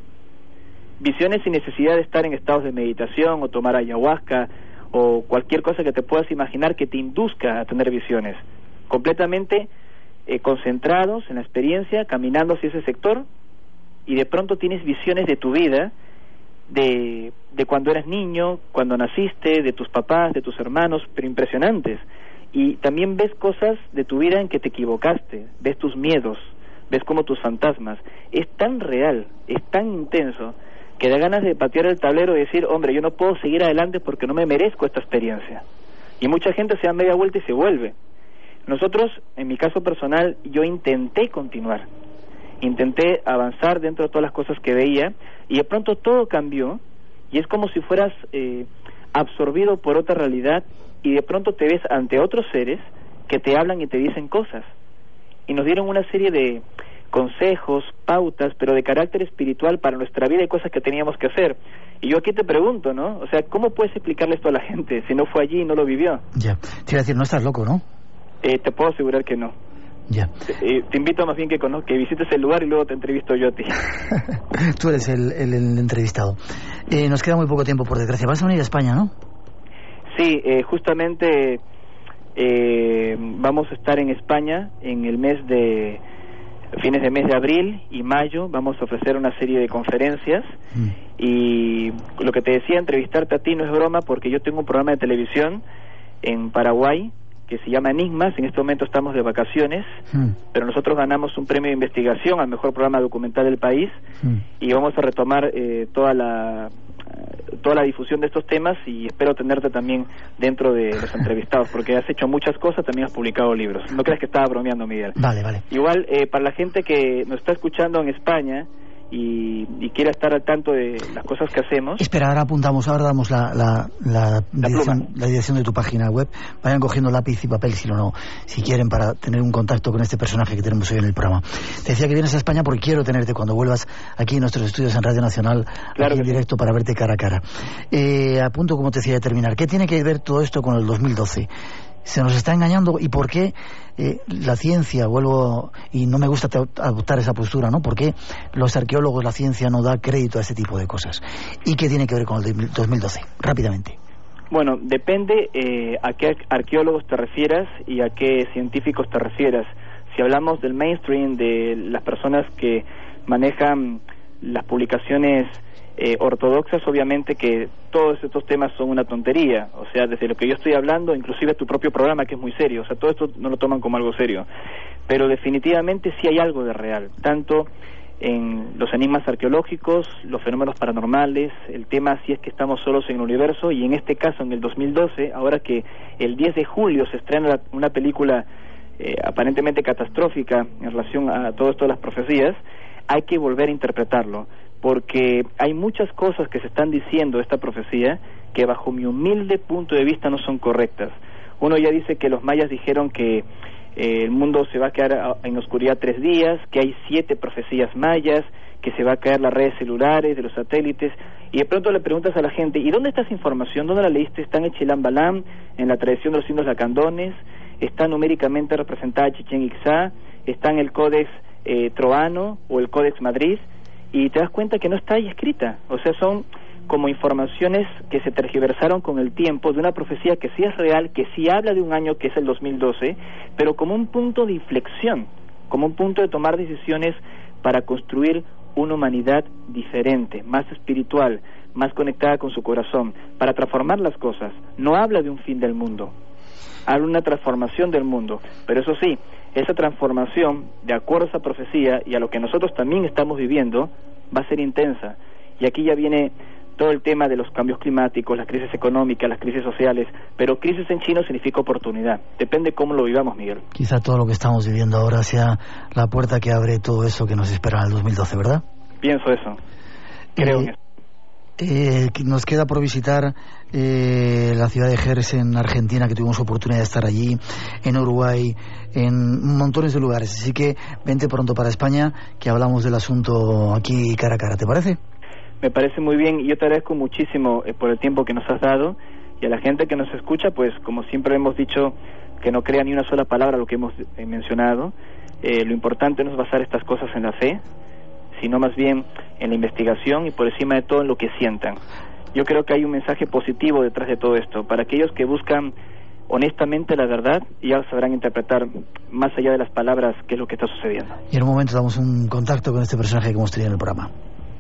sin necesidad de estar en estados de meditación o tomar ayahuasca o cualquier cosa que te puedas imaginar que te induzca a tener visiones, completamente concentrados en la experiencia, caminando hacia ese sector, y de pronto tienes visiones de tu vida, de cuando eras niño, cuando naciste, de tus papás, de tus hermanos, pero impresionantes. Y también ves cosas de tu vida en que te equivocaste, ves tus miedos, ves como tus fantasmas. Es tan real, es tan intenso, que da ganas de patear el tablero y decir, hombre, yo no puedo seguir adelante porque no me merezco esta experiencia. Y mucha gente se da media vuelta y se vuelve. Nosotros, en mi caso personal, yo intenté continuar, intenté avanzar dentro de todas las cosas que veía, y de pronto todo cambió, y es como si fueras absorbido por otra realidad, y de pronto te ves ante otros seres que te hablan y te dicen cosas. Y nos dieron una serie de consejos, pautas, pero de carácter espiritual para nuestra vida y cosas que teníamos que hacer. Y yo aquí te pregunto, ¿no? O sea, ¿cómo puedes explicarle esto a la gente si no fue allí y no lo vivió? Ya, te iba a decir, no estás loco, ¿no? Te puedo asegurar que no. Ya. Te invito más bien que visites el lugar y luego te entrevisto yo a ti. Tú eres el entrevistado. Nos queda muy poco tiempo, por desgracia. Vas a venir a España, ¿no? Sí, justamente vamos a estar en España en el fines de mes de abril y mayo. Vamos a ofrecer una serie de conferencias y lo que te decía, entrevistarte a ti no es broma, porque yo tengo un programa de televisión en Paraguay que se llama Enigmas. En este momento estamos de vacaciones, pero nosotros ganamos un premio de investigación al mejor programa documental del país, y vamos a retomar toda la difusión de estos temas, y espero tenerte también dentro de los entrevistados, porque has hecho muchas cosas, también has publicado libros. No creas que estaba bromeando, Miguel. Vale. Igual, para la gente que nos está escuchando en España y quiera estar al tanto de las cosas que hacemos. Espera, ahora damos la dirección de tu página web. Vayan cogiendo lápiz y papel si quieren, para tener un contacto con este personaje que tenemos hoy en el programa. Te decía que vienes a España porque quiero tenerte cuando vuelvas aquí en nuestros estudios en Radio Nacional, claro, aquí en directo, para verte cara a cara. A punto, como te decía, de terminar. ¿Qué tiene que ver todo esto con el 2012? ¿Se nos está engañando? ¿Y por qué la ciencia, y no me gusta adoptar esa postura, ¿no? ¿Por qué los arqueólogos, la ciencia, no da crédito a ese tipo de cosas? ¿Y qué tiene que ver con el 2012? Rápidamente. Bueno, depende a qué arqueólogos te refieras y a qué científicos te refieras. Si hablamos del mainstream, de las personas que manejan las publicaciones ortodoxas, obviamente que todos estos temas son una tontería. O sea, desde lo que yo estoy hablando, inclusive tu propio programa, que es muy serio, o sea, todo esto no lo toman como algo serio, pero definitivamente sí hay algo de real, tanto en los enigmas arqueológicos, los fenómenos paranormales, el tema si es que estamos solos en el universo, y en este caso en el 2012, ahora que el 10 de julio se estrena una película aparentemente catastrófica en relación a todo esto de las profecías, hay que volver a interpretarlo, porque hay muchas cosas que se están diciendo de esta profecía que bajo mi humilde punto de vista no son correctas. Uno ya dice que los mayas dijeron que el mundo se va a quedar en oscuridad 3 días, que hay 7 profecías mayas, que se va a caer las redes celulares de los satélites, y de pronto le preguntas a la gente, ¿y dónde está esa información? ¿Dónde la leíste? ¿Está en Chilam Balam, en la tradición de los indios lacandones? ¿Está numéricamente representada Chichén Itzá? ¿Está en el Códex Troano o el Códex Madrid? Y te das cuenta que no está ahí escrita. O sea, son como informaciones que se tergiversaron con el tiempo de una profecía que sí es real, que sí habla de un año que es el 2012, pero como un punto de inflexión, como un punto de tomar decisiones para construir una humanidad diferente, más espiritual, más conectada con su corazón, para transformar las cosas. No habla de un fin del mundo, a una transformación del mundo. Pero eso sí, esa transformación, de acuerdo a esa profecía y a lo que nosotros también estamos viviendo, va a ser intensa. Y aquí ya viene todo el tema de los cambios climáticos, las crisis económicas, las crisis sociales, pero crisis en chino significa oportunidad. Depende cómo lo vivamos, Miguel. Quizá todo lo que estamos viviendo ahora sea la puerta que abre todo eso que nos espera en el 2012, ¿verdad? Pienso eso. Creo en eso. Nos queda por visitar la ciudad de Jerez en Argentina, que tuvimos oportunidad de estar allí, en Uruguay, en montones de lugares. Así que vente pronto para España, que hablamos del asunto aquí cara a cara. ¿Te parece? Me parece muy bien, y yo te agradezco muchísimo por el tiempo que nos has dado, y a la gente que nos escucha, pues como siempre hemos dicho, que no crea ni una sola palabra lo que hemos mencionado. Lo importante no es basar estas cosas en la fe, sino más bien en la investigación y por encima de todo en lo que sientan. Yo creo que hay un mensaje positivo detrás de todo esto. Para aquellos que buscan honestamente la verdad, ya sabrán interpretar más allá de las palabras qué es lo que está sucediendo. Y en un momento damos un contacto con este personaje que hemos tenido en el programa.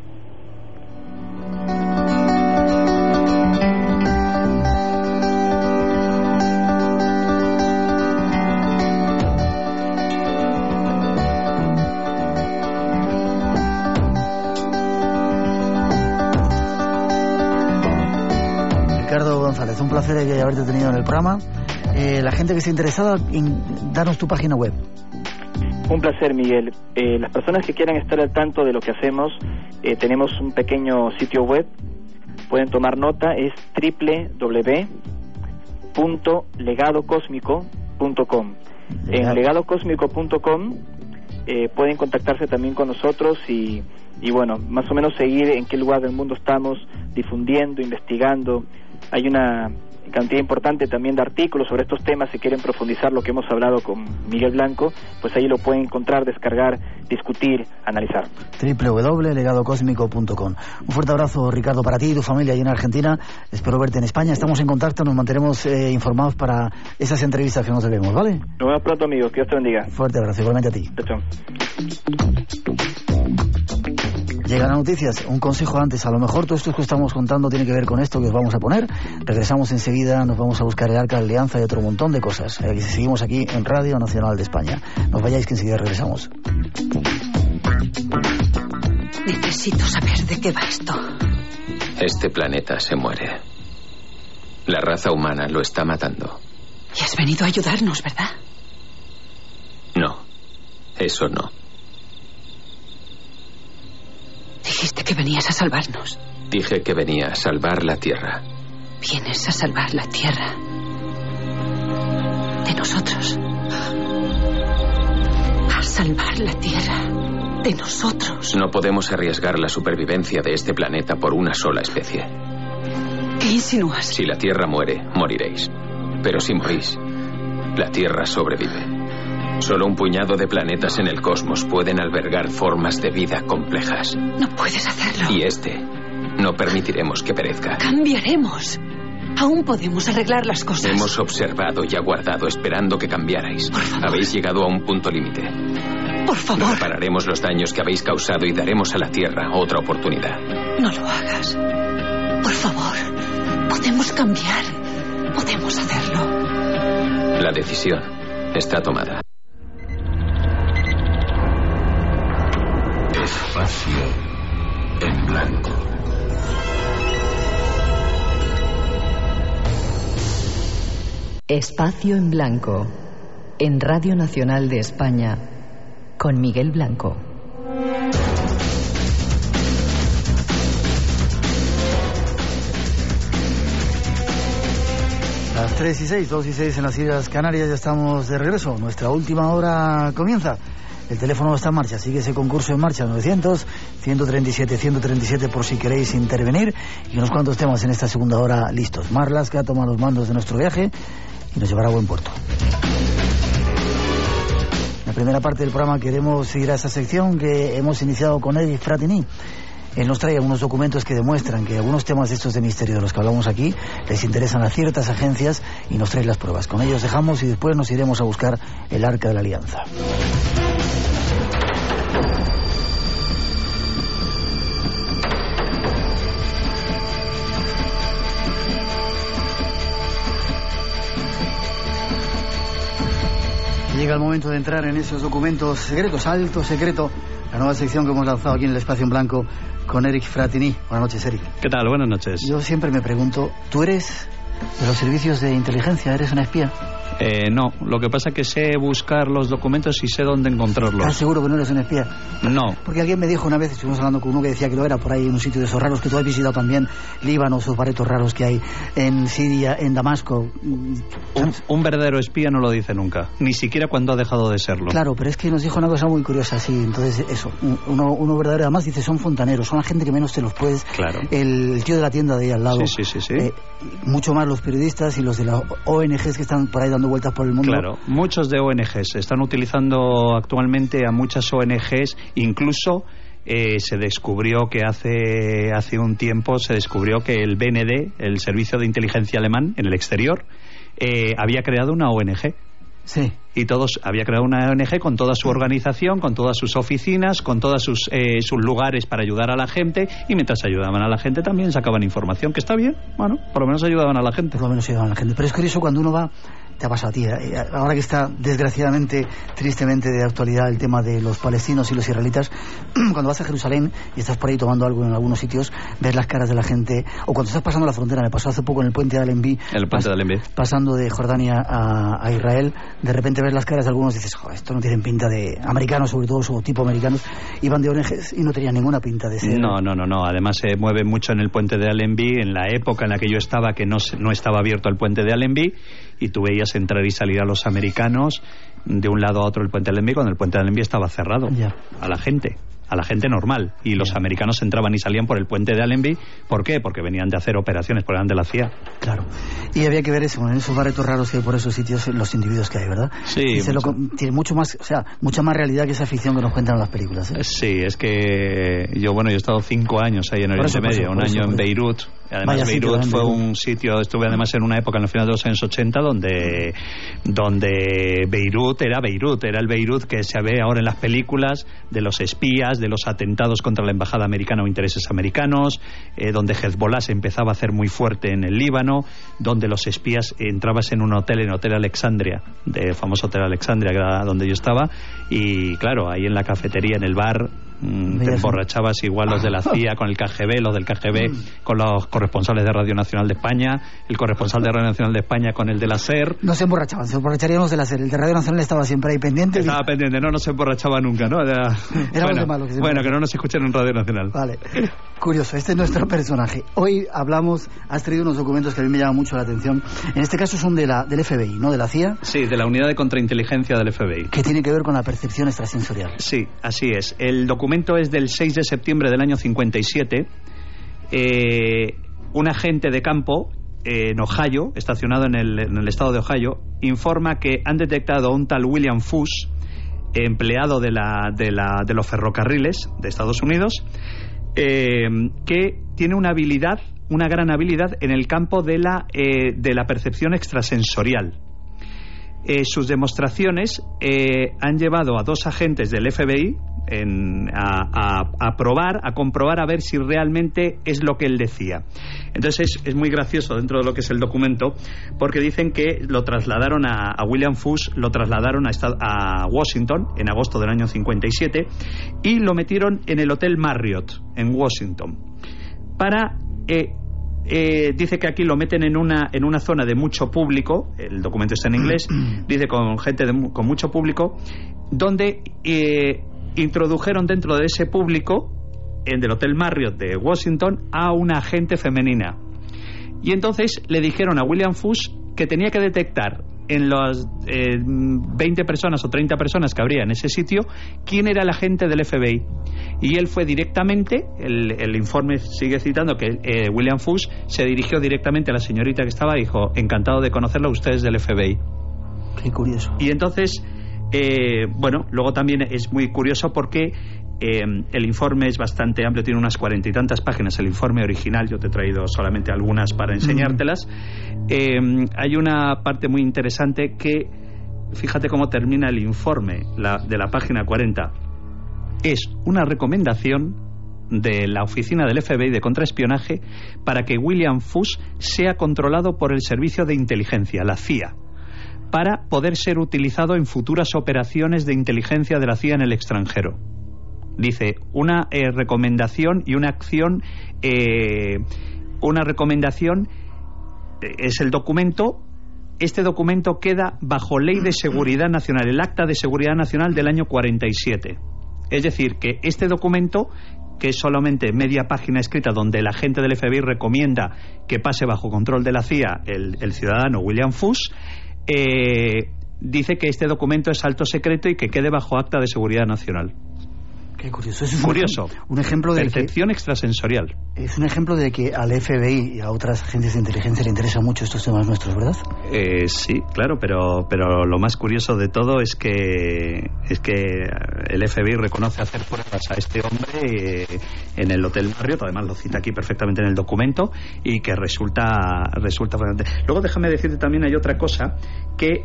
Ricardo González, un placer haberte tenido en el programa. La gente que esté interesada, danos tu página web. Un placer, Miguel. Las personas que quieran estar al tanto de lo que hacemos, tenemos un pequeño sitio web, pueden tomar nota, es www.legadocosmico.com. En legadocosmico.com pueden contactarse también con nosotros y bueno, más o menos seguir en qué lugar del mundo estamos difundiendo, investigando. Hay una cantidad importante también de artículos sobre estos temas. Si quieren profundizar lo que hemos hablado con Miguel Blanco, pues ahí lo pueden encontrar, descargar, discutir, analizar. www.legadocosmico.com. Un fuerte abrazo, Ricardo, para ti y tu familia allí en Argentina. Espero verte en España. Estamos en contacto, nos mantenemos informados para esas entrevistas que nos debemos, ¿vale? Nos vemos pronto, amigos. Que Dios te bendiga. Fuerte abrazo, igualmente a ti. Chao. Llegan las noticias. Un consejo antes. A lo mejor todo esto que estamos contando tiene que ver con esto que os vamos a poner. Regresamos enseguida. Nos vamos a buscar el Arca de la Alianza y otro montón de cosas. Seguimos aquí en Radio Nacional de España. No vayáis, que enseguida regresamos. Necesito saber de qué va esto. Este planeta se muere. La raza humana lo está matando. Y has venido a ayudarnos, ¿verdad? No. Eso no. Dijiste que venías a salvarnos. Dije que venía a salvar la Tierra. Vienes a salvar la Tierra. De nosotros. A salvar la Tierra. De nosotros. No podemos arriesgar la supervivencia de este planeta por una sola especie. ¿Qué insinúas? Si la Tierra muere, moriréis. Pero si morís, la Tierra sobrevive. Solo un puñado de planetas en el cosmos pueden albergar formas de vida complejas. No puedes hacerlo. Y no permitiremos que perezca. Cambiaremos. Aún podemos arreglar las cosas. Hemos observado y aguardado esperando que cambiarais. Por favor. Habéis llegado a un punto límite. Por favor. Repararemos los daños que habéis causado y daremos a la Tierra otra oportunidad. No lo hagas. Por favor. Podemos cambiar. Podemos hacerlo. La decisión está tomada. Espacio en blanco. Espacio en blanco. En Radio Nacional de España. Con Miguel Blanco. Las 3:06, 2:06 en las Islas Canarias, ya estamos de regreso. Nuestra última hora comienza. El teléfono está en marcha, sigue ese concurso en marcha, 900-137-137 por si queréis intervenir. Y unos cuantos temas en esta segunda hora listos. Mar Lasca toma los mandos de nuestro viaje y nos llevará a buen puerto. En la primera parte del programa queremos seguir a esa sección que hemos iniciado con Eric Fratini. Él nos trae algunos documentos que demuestran que algunos temas de estos de misterio de los que hablamos aquí les interesan a ciertas agencias y nos trae las pruebas. Con ellos dejamos y después nos iremos a buscar el Arca de la Alianza. Llega el momento de entrar en esos documentos secretos, alto secreto, la nueva sección que hemos lanzado aquí en el Espacio en Blanco con Eric Fratini. Buenas noches, Eric. ¿Qué tal? Buenas noches. Yo siempre me pregunto, ¿tú eres de los servicios de inteligencia? ¿Eres una espía? No, lo que pasa es que sé buscar los documentos y sé dónde encontrarlos. ¿Estás seguro que no eres un espía? No. Porque alguien me dijo una vez, estuvimos hablando con uno que decía que lo era por ahí en un sitio de esos raros que tú has visitado también, Líbano, esos baretos raros que hay en Siria, en Damasco. Un verdadero espía no lo dice nunca, ni siquiera cuando ha dejado de serlo. Claro, pero es que nos dijo una cosa muy curiosa, sí, entonces eso, uno verdadero, además dice, son fontaneros, son la gente que menos te los puedes... Claro. El tío de la tienda de ahí al lado. Sí. Mucho más los periodistas y los de las ONGs que están por ahí dando vueltas por el mundo. Claro, muchos de ONGs están utilizando actualmente a muchas ONGs, incluso se descubrió que hace un tiempo se descubrió que el BND, el Servicio de Inteligencia Alemán en el exterior, había creado una ONG. Sí. Y había creado una ONG con toda su organización, con todas sus oficinas, con todos sus lugares para ayudar a la gente, y mientras ayudaban a la gente también sacaban información, que está bien, bueno, por lo menos ayudaban a la gente. Por lo menos ayudaban a la gente, pero es curioso cuando uno va... Te ha pasado a ti, ahora que está desgraciadamente, tristemente de actualidad el tema de los palestinos y los israelitas, cuando vas a Jerusalén y estás por ahí tomando algo en algunos sitios, ves las caras de la gente, o cuando estás pasando la frontera, me pasó hace poco en el puente de Allenby, pasando de Jordania a Israel, de repente ves las caras de algunos y dices, joder, esto no tienen pinta de americanos, sobre todo su tipo americanos, iban de ONGs y no tenían ninguna pinta de ser... No, además se mueve mucho en el puente de Allenby, en la época en la que yo estaba, que no estaba abierto el puente de Allenby, y tú veías entrar y salir a los americanos de un lado a otro del puente de Allenby cuando el puente de Allenby estaba cerrado. Ya. A la gente normal, y los americanos entraban y salían por el puente de Allenby. ¿Por qué? Porque venían de hacer operaciones, porque eran de la CIA. Claro. Y había que ver eso, en esos barretos raros que hay por esos sitios, los individuos que hay, ¿verdad? Sí. Tiene mucha más realidad que esa ficción que nos cuentan en las películas, ¿eh? Sí, es que yo he estado 5 años ahí en Oriente Medio, un año en Beirut. Además, Beirut fue un sitio, estuve además en una época en el final de los años 80 donde Beirut era el Beirut que se ve ahora en las películas, de los espías, de los atentados contra la embajada americana o intereses americanos, donde Hezbollah se empezaba a hacer muy fuerte en el Líbano, donde los espías entrabas en un hotel, en Hotel Alexandria, el famoso Hotel Alexandria, que era donde yo estaba, y claro, ahí en la cafetería, en el bar, te emborrachabas igual los de la CIA con el KGB, los del KGB con los corresponsales de Radio Nacional de España, el corresponsal de Radio Nacional de España con el de la SER. No se emborrachaban, se emborracharíamos de la SER. El de Radio Nacional estaba siempre ahí pendiente. Estaba pendiente, no se emborrachaba nunca, ¿no? Era bueno, malo que no nos escuchen en Radio Nacional. Vale. Curioso, este es nuestro personaje. Hoy has traído unos documentos que a mí me llaman mucho la atención. En este caso son del FBI, ¿no? De la CIA. Sí, de la Unidad de Contrainteligencia del FBI. Que tiene que ver con la percepción extrasensorial. Sí, así es. El documento es del 6 de septiembre del año 57. Un agente de campo en Ohio, estacionado en el estado de Ohio, informa que han detectado a un tal William Fuchs, empleado de los ferrocarriles de Estados Unidos, que tiene una gran habilidad en el campo de la percepción extrasensorial. Sus demostraciones han llevado a 2 agentes del FBI a comprobar a ver si realmente es lo que él decía. Entonces es muy gracioso dentro de lo que es el documento, porque dicen que lo trasladaron a William Fuchs, lo trasladaron a Washington en agosto del año 57 y lo metieron en el Hotel Marriott en Washington para... dice que aquí lo meten en una zona de mucho público, el documento está en inglés, dice con gente con mucho público, donde introdujeron dentro de ese público, del Hotel Marriott de Washington, a una agente femenina. Y entonces le dijeron a William Fuchs que tenía que detectar en las 20 personas o 30 personas que habría en ese sitio quién era el agente del FBI. Y él fue directamente, el informe sigue citando que William Fuchs se dirigió directamente a la señorita que estaba y dijo: encantado de conocerla, usted es del FBI. Qué curioso. Y entonces, luego también es muy curioso porque el informe es bastante amplio, tiene unas 40 y tantas páginas el informe original, yo te he traído solamente algunas para enseñártelas. Hay una parte muy interesante que, fíjate cómo termina el informe de la página 40. Es una recomendación de la oficina del FBI de contraespionaje para que William Fuchs sea controlado por el servicio de inteligencia, la CIA, para poder ser utilizado en futuras operaciones de inteligencia de la CIA en el extranjero. Dice, una recomendación y una acción, una recomendación es el documento. Este documento queda bajo Ley de Seguridad Nacional, el Acta de Seguridad Nacional del año 47. Es decir, que este documento, que es solamente media página escrita donde el agente del FBI recomienda que pase bajo control de la CIA el ciudadano William Fuchs, dice que este documento es alto secreto y que quede bajo Acta de Seguridad Nacional. Qué curioso. Eso es curioso. Un ejemplo de percepción extrasensorial. Es un ejemplo de que al FBI y a otras agencias de inteligencia le interesan mucho estos temas nuestros, ¿verdad? Sí, claro, pero lo más curioso de todo es que el FBI reconoce hacer pruebas a este hombre en el Hotel Marriott, además lo cita aquí perfectamente en el documento, y que resulta fascinante. Luego déjame decirte también, hay otra cosa que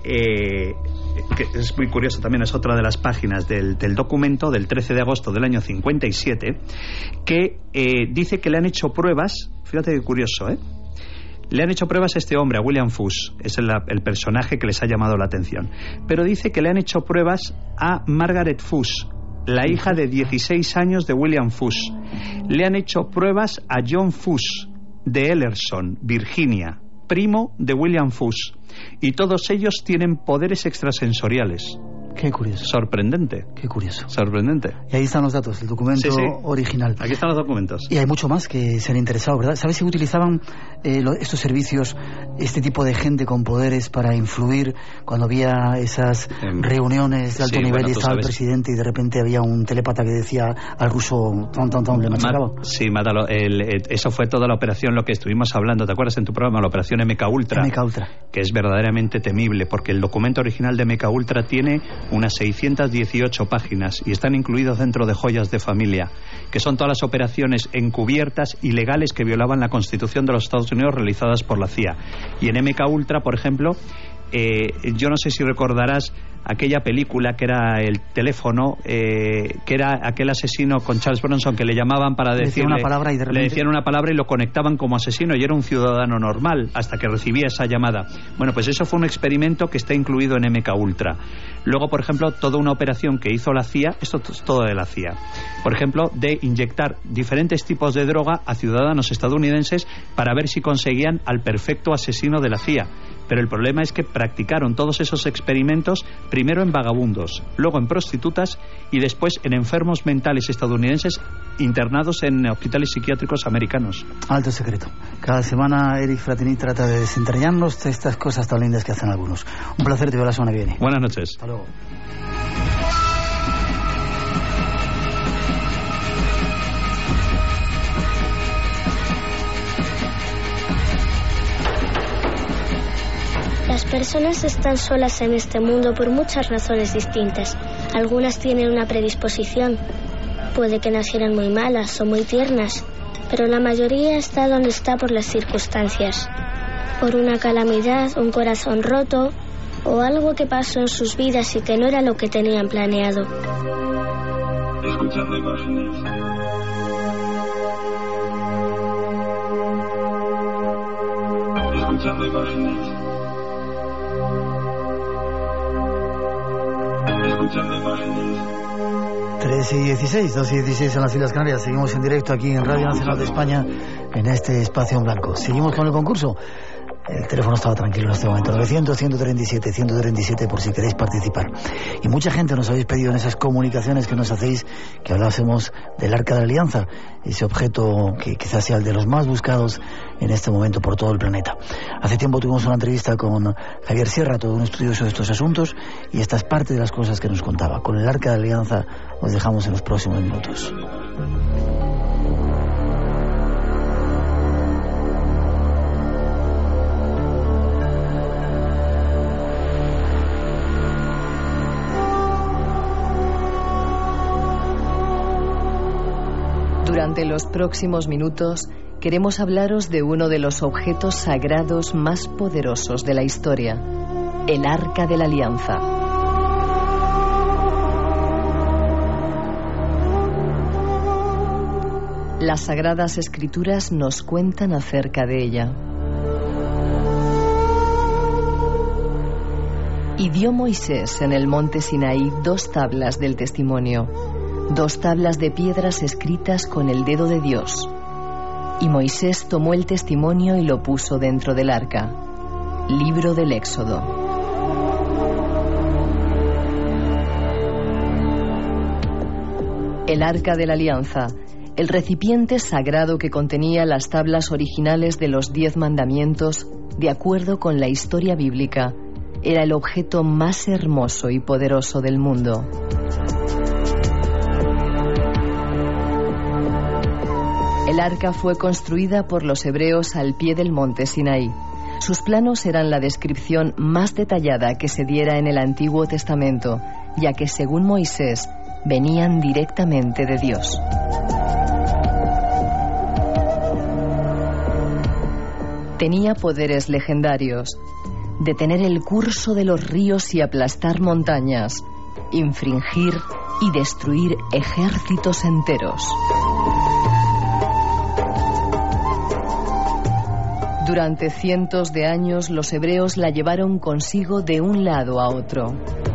es muy curioso también, es otra de las páginas del documento del 13 de agosto del año 57, que dice que le han hecho pruebas, fíjate qué curioso, le han hecho pruebas a este hombre, a William Fuchs, es el personaje que les ha llamado la atención, pero dice que le han hecho pruebas a Margaret Fuchs, la hija de 16 años de William Fuchs. Le han hecho pruebas a John Fuchs de Ellerson, Virginia, primo de William Fuchs, y todos ellos tienen poderes extrasensoriales. Qué curioso. Sorprendente. Qué curioso. Sorprendente. Y ahí están los datos, el documento original. Aquí están los documentos. Y hay mucho más que se han interesado, ¿verdad? ¿Sabes si utilizaban estos servicios, este tipo de gente con poderes para influir cuando había esas reuniones de alto nivel y estaba el presidente y de repente había un telépata que decía al ruso, le machacaba? Sí, mátalo. Eso fue toda la operación, lo que estuvimos hablando, ¿te acuerdas en tu programa? La operación MK Ultra. MK Ultra. Que es verdaderamente temible, porque el documento original de MK Ultra tiene unas 618 páginas y están incluidos dentro de Joyas de Familia, que son todas las operaciones encubiertas ilegales que violaban la Constitución de los Estados Unidos realizadas por la CIA. Y en MK Ultra, por ejemplo, yo no sé si recordarás aquella película que era El teléfono, que era aquel asesino con Charles Bronson que le llamaban para decirle, le decían una palabra y lo conectaban como asesino, y era un ciudadano normal hasta que recibía esa llamada. Bueno, pues eso fue un experimento que está incluido en MK Ultra. Luego, por ejemplo, toda una operación que hizo la CIA, esto es todo de la CIA, por ejemplo, de inyectar diferentes tipos de droga a ciudadanos estadounidenses para ver si conseguían al perfecto asesino de la CIA. Pero el problema es que practicaron todos esos experimentos primero en vagabundos, luego en prostitutas y después en enfermos mentales estadounidenses internados en hospitales psiquiátricos americanos. Alto secreto. Cada semana Eric Fratini trata de desentrañarnos estas cosas tan lindas que hacen algunos. Un placer, te veo la semana que viene. Buenas noches. Hasta luego. Las personas están solas en este mundo por muchas razones distintas. Algunas tienen una predisposición. Puede que nacieran muy malas o muy tiernas, pero la mayoría está donde está por las circunstancias. Por una calamidad, un corazón roto o algo que pasó en sus vidas y que no era lo que tenían planeado. Escuchando imágenes. Escuchando imágenes. 3 y 16, 2 y 16 en las Islas Canarias. Seguimos en directo aquí en Radio Nacional de España en este espacio en blanco. Seguimos con el concurso. El teléfono estaba tranquilo en este momento. 900-137-137 por si queréis participar. Y mucha gente nos habéis pedido en esas comunicaciones que nos hacéis que hablásemos del Arca de la Alianza, ese objeto que quizás sea el de los más buscados en este momento por todo el planeta. Hace tiempo tuvimos una entrevista con Javier Sierra, todo un estudioso de estos asuntos, y esta es parte de las cosas que nos contaba. Con el Arca de la Alianza os dejamos en los próximos minutos. Durante los próximos minutos queremos hablaros de uno de los objetos sagrados más poderosos de la historia, el Arca de la Alianza. Las Sagradas Escrituras nos cuentan acerca de ella. Y dio Moisés en el monte Sinaí 2 tablas del testimonio, 2 tablas de piedras escritas con el dedo de Dios. Y Moisés tomó el testimonio y lo puso dentro del arca. Libro del Éxodo. El arca de la alianza, el recipiente sagrado que contenía las tablas originales de los 10 mandamientos, de acuerdo con la historia bíblica, era el objeto más hermoso y poderoso del mundo. El arca fue construida por los hebreos al pie del monte Sinaí. Sus planos eran la descripción más detallada que se diera en el Antiguo Testamento, ya que, según Moisés, venían directamente de Dios. Tenía poderes legendarios: detener el curso de los ríos y aplastar montañas, infringir y destruir ejércitos enteros. Durante cientos de años los hebreos la llevaron consigo de un lado a otro.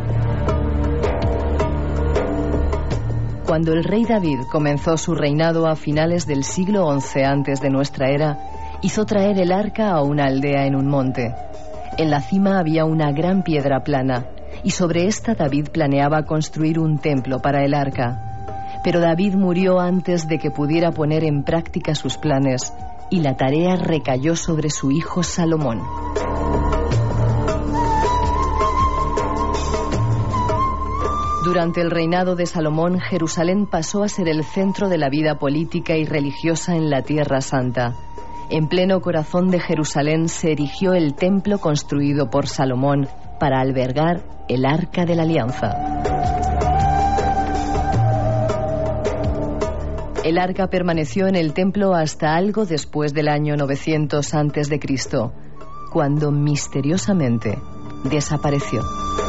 Cuando el rey David comenzó su reinado a finales del siglo XI antes de nuestra era, hizo traer el arca a una aldea en un monte. En la cima había una gran piedra plana, y sobre esta David planeaba construir un templo para el arca. Pero David murió antes de que pudiera poner en práctica sus planes, y la tarea recayó sobre su hijo Salomón. Durante el reinado de Salomón, Jerusalén pasó a ser el centro de la vida política y religiosa en la Tierra Santa. En pleno corazón de Jerusalén se erigió el templo construido por Salomón para albergar el Arca de la Alianza. El arca permaneció en el templo hasta algo después del año 900 a.C., cuando misteriosamente desapareció.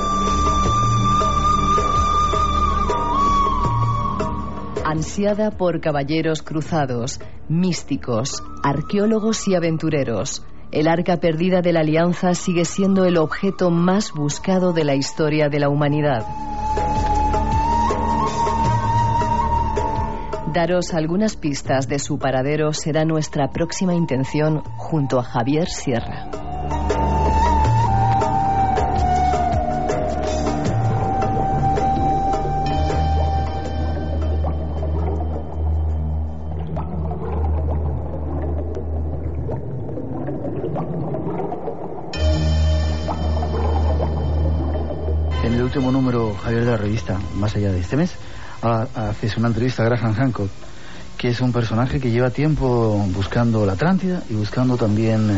Ansiada por caballeros cruzados, místicos, arqueólogos y aventureros, el arca perdida de la Alianza sigue siendo el objeto más buscado de la historia de la humanidad. Daros algunas pistas de su paradero será nuestra próxima intención junto a Javier Sierra. En el último número, Javier, de la revista Más allá de este mes, haces una entrevista a Graham Hancock, que es un personaje que lleva tiempo buscando la Atlántida y buscando también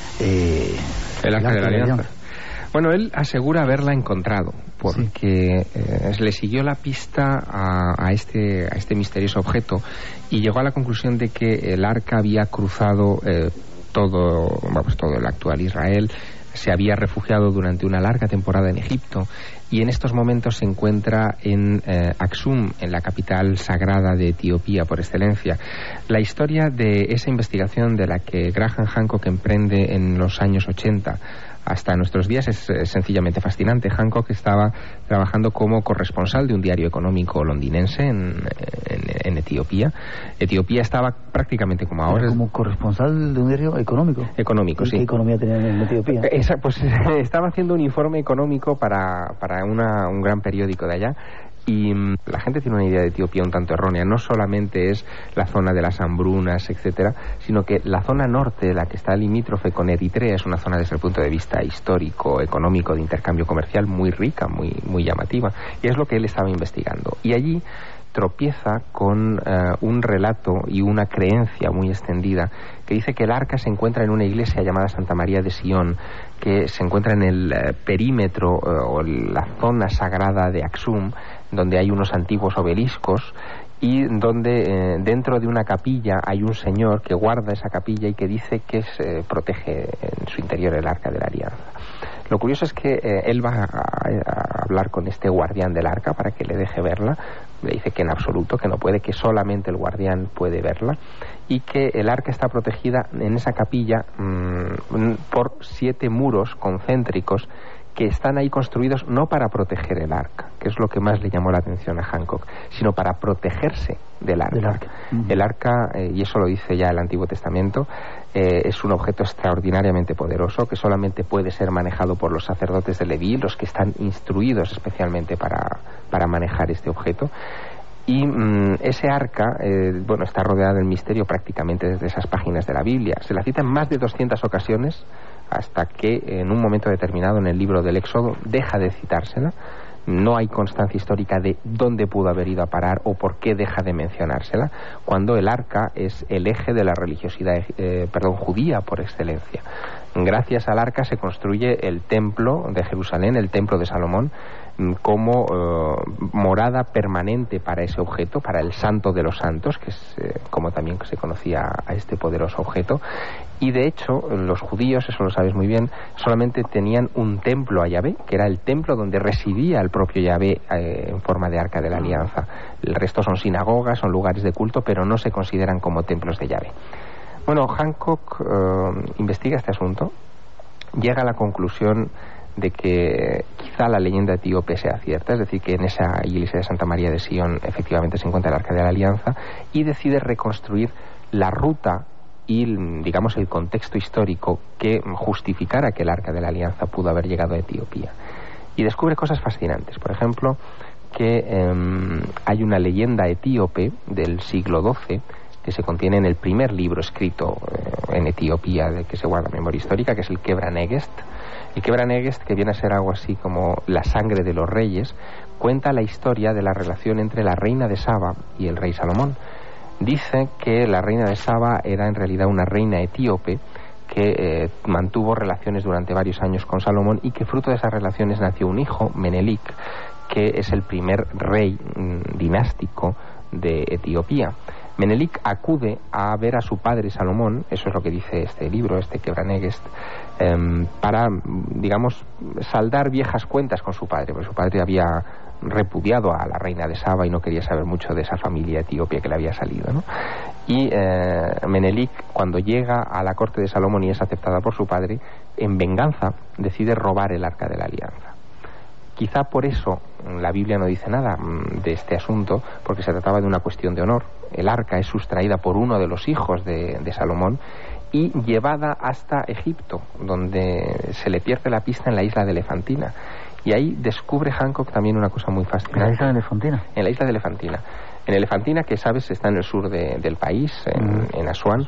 el Arca de la Alianza. Bueno, él asegura haberla encontrado porque le siguió la pista a este misterioso objeto y llegó a la conclusión de que el arca había cruzado todo el actual Israel, se había refugiado durante una larga temporada en Egipto y en estos momentos se encuentra en Aksum, en la capital sagrada de Etiopía por excelencia. La historia de esa investigación de la que Graham Hancock emprende en los años 80 hasta nuestros días es sencillamente fascinante. Hancock estaba trabajando como corresponsal de un diario económico londinense en Etiopía. Etiopía estaba prácticamente como ahora. ¿Como corresponsal de un diario económico? Económico, sí. ¿Qué economía tenía en Etiopía? Pues estaba haciendo un informe económico para un gran periódico de allá. Y la gente tiene una idea de Etiopía un tanto errónea. No solamente es la zona de las hambrunas, etcétera, sino que la zona norte, la que está limítrofe con Eritrea, es una zona desde el punto de vista histórico, económico, de intercambio comercial muy rica, muy llamativa. Y es lo que él estaba investigando. Y allí tropieza con un relato y una creencia muy extendida que dice que el arca se encuentra en una iglesia llamada Santa María de Sion, que se encuentra en el perímetro o la zona sagrada de Aksum, donde hay unos antiguos obeliscos y donde dentro de una capilla hay un señor que guarda esa capilla y que dice que se protege en su interior el Arca de la Alianza. Lo curioso es que él va a hablar con este guardián del arca para que le deje verla. Le dice que en absoluto, que no puede, que solamente el guardián puede verla y que el arca está protegida en esa capilla por 7 muros concéntricos que están ahí construidos no para proteger el arca, que es lo que más le llamó la atención a Hancock, sino para protegerse del arca. El arca, y eso lo dice ya el Antiguo Testamento, es un objeto extraordinariamente poderoso que solamente puede ser manejado por los sacerdotes de Leví, los que están instruidos especialmente para manejar este objeto. Y ese arca, está rodeada del misterio prácticamente desde esas páginas de la Biblia. Se la cita en más de 200 ocasiones, hasta que en un momento determinado en el libro del Éxodo deja de citársela. No hay constancia histórica de dónde pudo haber ido a parar o por qué deja de mencionársela, cuando el arca es el eje de la religiosidad judía por excelencia. Gracias al arca se construye el templo de Jerusalén, el templo de Salomón, como morada permanente para ese objeto, para el Santo de los Santos, que es como también se conocía a este poderoso objeto. Y de hecho los judíos, eso lo sabes muy bien, solamente tenían un templo a Yahvé, que era el templo donde residía el propio Yahvé en forma de arca de la alianza. El resto son sinagogas, son lugares de culto, pero no se consideran como templos de Yahvé. Bueno, Hancock investiga este asunto, llega a la conclusión de que quizá la leyenda etíope sea cierta, es decir, que en esa iglesia de Santa María de Sion efectivamente se encuentra el Arca de la Alianza, y decide reconstruir la ruta y, digamos, el contexto histórico que justificara que el Arca de la Alianza pudo haber llegado a Etiopía. Y descubre cosas fascinantes. Por ejemplo, que hay una leyenda etíope del siglo XII que se contiene en el primer libro escrito en Etiopía de que se guarda memoria histórica, que es el Kebra Negest. El Kebra Negest, que viene a ser algo así como la sangre de los reyes, cuenta la historia de la relación entre la reina de Saba y el rey Salomón. Dice que la reina de Saba era en realidad una reina etíope que mantuvo relaciones durante varios años con Salomón, y que fruto de esas relaciones nació un hijo, Menelik, que es el primer rey dinástico de Etiopía. Menelik acude a ver a su padre Salomón, eso es lo que dice este libro, este Kebra Negest, para, digamos, saldar viejas cuentas con su padre, porque su padre había repudiado a la reina de Saba y no quería saber mucho de esa familia etíope que le había salido, ¿no? Y Menelik, cuando llega a la corte de Salomón y es aceptada por su padre, en venganza decide robar el Arca de la Alianza. Quizá por eso la Biblia no dice nada de este asunto, porque se trataba de una cuestión de honor. El arca es sustraída por uno de los hijos de Salomón y llevada hasta Egipto, donde se le pierde la pista en la isla de Elefantina. Y ahí descubre Hancock también una cosa muy fascinante. ¿En la isla de Elefantina? En la isla de Elefantina. En Elefantina, que sabes está en el sur del país, en Asuán.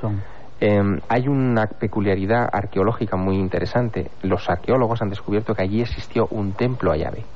Hay una peculiaridad arqueológica muy interesante. Los arqueólogos han descubierto que allí existió un templo a Yahvé.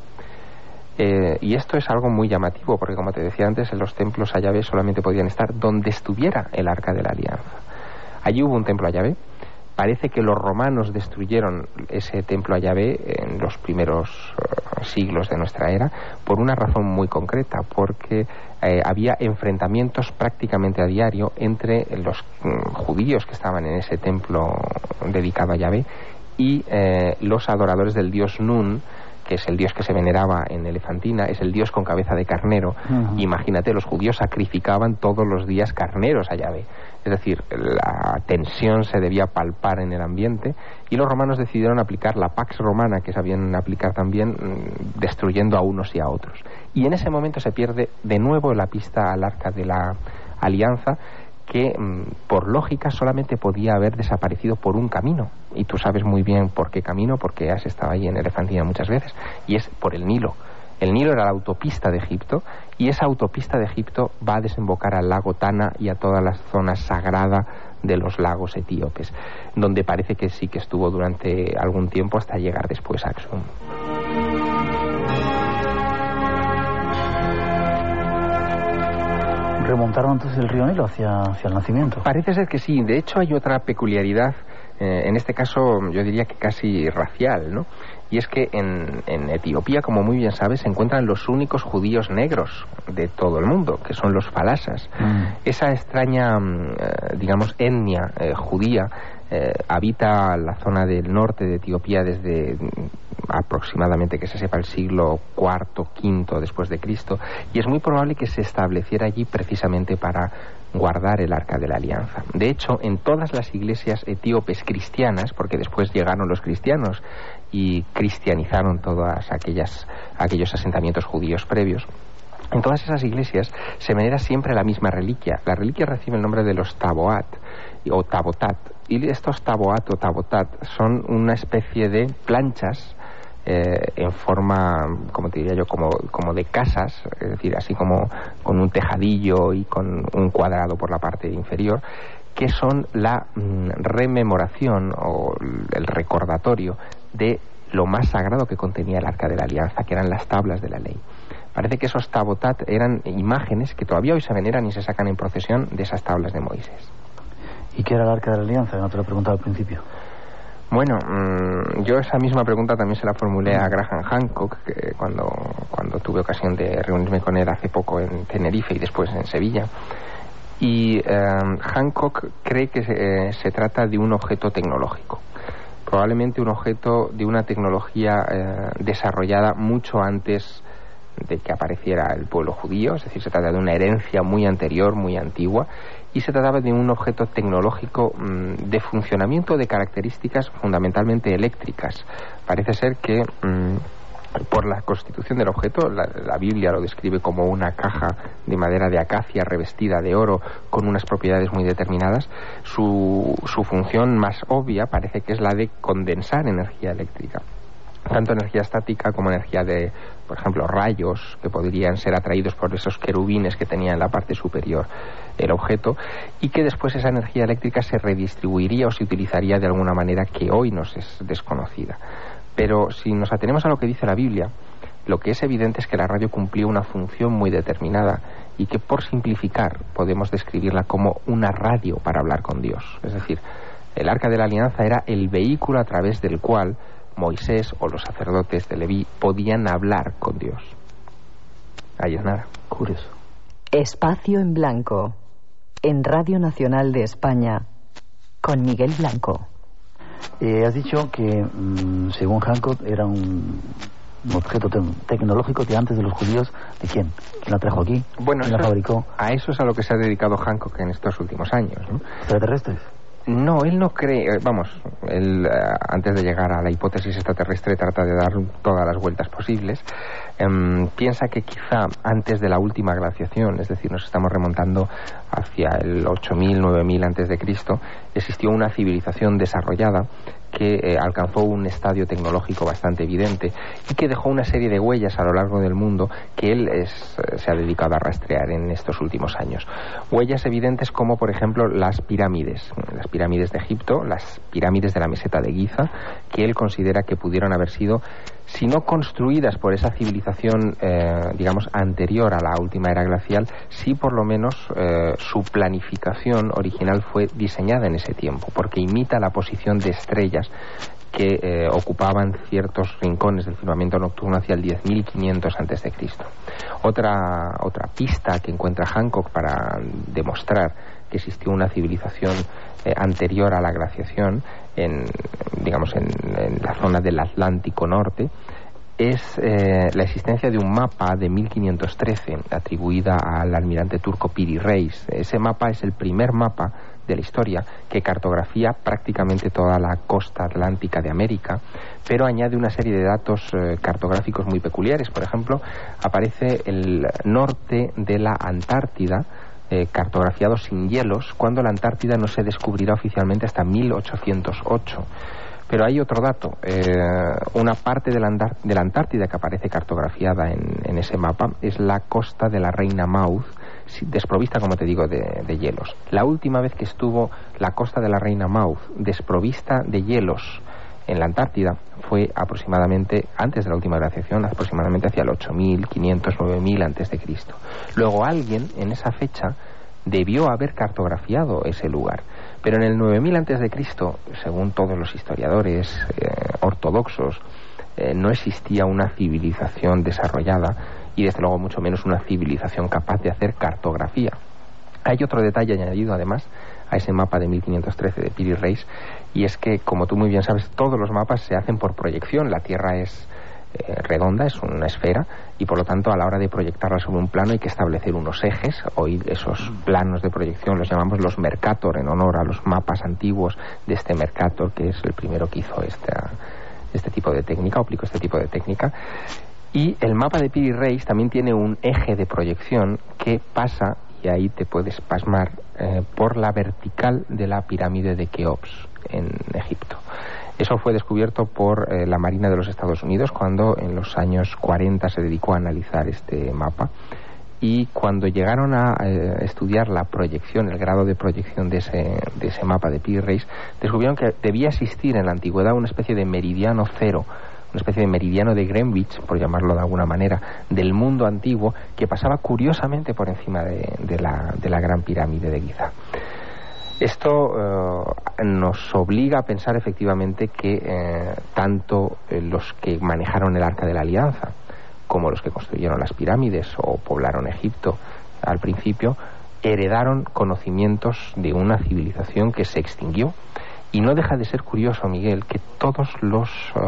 Y esto es algo muy llamativo, porque como te decía antes, los templos a Yahvé solamente podían estar donde estuviera el Arca de la Alianza. Allí hubo un templo a Yahvé. Parece que los romanos destruyeron ese templo a Yahvé en los primeros siglos de nuestra era por una razón muy concreta, porque había enfrentamientos prácticamente a diario entre los judíos que estaban en ese templo dedicado a Yahvé y los adoradores del dios Nun, que es el dios que se veneraba en Elefantina, es el dios con cabeza de carnero. Imagínate, los judíos sacrificaban todos los días carneros a Yahvé. Es decir, la tensión se debía palpar en el ambiente, y los romanos decidieron aplicar la Pax Romana, que sabían aplicar también, destruyendo a unos y a otros. Y en ese momento se pierde de nuevo la pista al Arca de la Alianza, que por lógica solamente podía haber desaparecido por un camino. Y tú sabes muy bien por qué camino, porque has estado ahí en Elefantina muchas veces, y es por el Nilo. El Nilo era la autopista de Egipto, y esa autopista de Egipto va a desembocar al lago Tana y a toda la zona sagrada de los lagos etíopes, donde parece que sí que estuvo durante algún tiempo hasta llegar después a Aksum. ¿Remontaron entonces el río Nilo hacia el nacimiento? Parece ser que sí. De hecho, hay otra peculiaridad, en este caso yo diría que casi racial, ¿no? Y es que en Etiopía, como muy bien sabes, se encuentran los únicos judíos negros de todo el mundo, que son los falasas. Esa extraña, digamos, etnia judía habita la zona del norte de Etiopía desde aproximadamente, que se sepa, el siglo IV, V después de Cristo, y es muy probable que se estableciera allí precisamente para guardar el Arca de la Alianza. De hecho, en todas las iglesias etíopes cristianas, porque después llegaron los cristianos y cristianizaron todos aquellos asentamientos judíos previos. En todas esas iglesias se venera siempre la misma reliquia. La reliquia recibe el nombre de los taboat o tabotat. Y estos taboat o tabotat son una especie de planchas en forma, como te diría yo, como de casas, es decir, así como con un tejadillo y con un cuadrado por la parte inferior, que son la rememoración o el recordatorio de lo más sagrado que contenía el Arca de la Alianza, que eran las tablas de la ley. Parece que esos tabotat eran imágenes que todavía hoy se veneran y se sacan en procesión de esas tablas de Moisés. ¿Y qué era el Arca de la Alianza? No te lo he preguntado al principio. Bueno, yo esa misma pregunta también se la formulé a Graham Hancock, que cuando tuve ocasión de reunirme con él hace poco en Tenerife y después en Sevilla. Y Hancock cree que se trata de un objeto tecnológico, probablemente un objeto de una tecnología desarrollada mucho antes de que apareciera el pueblo judío, es decir, se trata de una herencia muy anterior, muy antigua, y se trataba de un objeto tecnológico de funcionamiento de características fundamentalmente eléctricas. Parece ser que por la constitución del objeto, la Biblia lo describe como una caja de madera de acacia revestida de oro con unas propiedades muy determinadas. Su función más obvia parece que es la de condensar energía eléctrica, tanto energía estática como energía de, por ejemplo, rayos que podrían ser atraídos por esos querubines que tenía en la parte superior el objeto, y que después esa energía eléctrica se redistribuiría o se utilizaría de alguna manera que hoy nos es desconocida. Pero si nos atenemos a lo que dice la Biblia, lo que es evidente es que la radio cumplía una función muy determinada y que, por simplificar, podemos describirla como una radio para hablar con Dios. Es decir, el Arca de la Alianza era el vehículo a través del cual Moisés o los sacerdotes de Leví podían hablar con Dios. Ahí es nada. Curioso. Espacio en Blanco, en Radio Nacional de España, con Miguel Blanco. Has dicho que, según Hancock, era un objeto tecnológico que antes de los judíos, ¿de quién? ¿Quién la trajo aquí? Bueno, ¿quién la fabricó? A eso es a lo que se ha dedicado Hancock en estos últimos años, ¿no? ¿Extraterrestres? No, él no cree, él antes de llegar a la hipótesis extraterrestre trata de dar todas las vueltas posibles. Piensa que quizá antes de la última glaciación, es decir, nos estamos remontando hacia el 8000, 9000 antes de Cristo, existió una civilización desarrollada que alcanzó un estadio tecnológico bastante evidente y que dejó una serie de huellas a lo largo del mundo que él se ha dedicado a rastrear en estos últimos años. Huellas evidentes como, por ejemplo, las pirámides de Egipto, las pirámides de la meseta de Giza, que él considera que pudieron haber sido, si no construidas por esa civilización, anterior a la última era glacial, sí por lo menos su planificación original fue diseñada en ese tiempo, porque imita la posición de estrellas que ocupaban ciertos rincones del firmamento nocturno hacia el 10.500 a.C. Otra pista que encuentra Hancock para demostrar que existió una civilización anterior a la glaciación en la zona del Atlántico Norte es la existencia de un mapa de 1513 atribuida al almirante turco Piri Reis. Ese mapa es el primer mapa de la historia que cartografía prácticamente toda la costa atlántica de América, pero añade una serie de datos cartográficos muy peculiares. Por ejemplo, aparece el norte de la Antártida cartografiado sin hielos, cuando la Antártida no se descubrirá oficialmente hasta 1808. Pero hay otro dato, una parte de la Antártida que aparece cartografiada en ese mapa es la costa de la Reina Maud, desprovista, como te digo, de hielos. La última vez que estuvo la costa de la Reina Maud desprovista de hielos en la Antártida fue aproximadamente, antes de la última glaciación, aproximadamente hacia el 8500, 9000 antes de Cristo. Luego alguien en esa fecha debió haber cartografiado ese lugar. Pero en el 9000 antes de Cristo, según todos los historiadores ortodoxos, no existía una civilización desarrollada y desde luego mucho menos una civilización capaz de hacer cartografía. Hay otro detalle añadido además a ese mapa de 1513 de Piri Reis, y es que, como tú muy bien sabes, todos los mapas se hacen por proyección. La Tierra es redonda, es una esfera, y por lo tanto a la hora de proyectarla sobre un plano hay que establecer unos ejes. Hoy esos planos de proyección los llamamos los Mercator, en honor a los mapas antiguos de este Mercator, que es el primero que hizo este tipo de técnica, aplicó este tipo de técnica. Y el mapa de Piri Reis también tiene un eje de proyección que pasa, y ahí te puedes pasmar, por la vertical de la pirámide de Keops en Egipto. Eso fue descubierto por la Marina de los Estados Unidos cuando en los años 40 se dedicó a analizar este mapa. Y cuando llegaron a estudiar la proyección, el grado de proyección de ese mapa de Piri Reis, descubrieron que debía existir en la antigüedad una especie de meridiano cero, una especie de meridiano de Greenwich, por llamarlo de alguna manera, del mundo antiguo, que pasaba curiosamente por encima de la Gran Pirámide de Giza. Esto nos obliga a pensar efectivamente que tanto los que manejaron el Arca de la Alianza como los que construyeron las pirámides o poblaron Egipto al principio, heredaron conocimientos de una civilización que se extinguió. Y no deja de ser curioso, Miguel, que todos los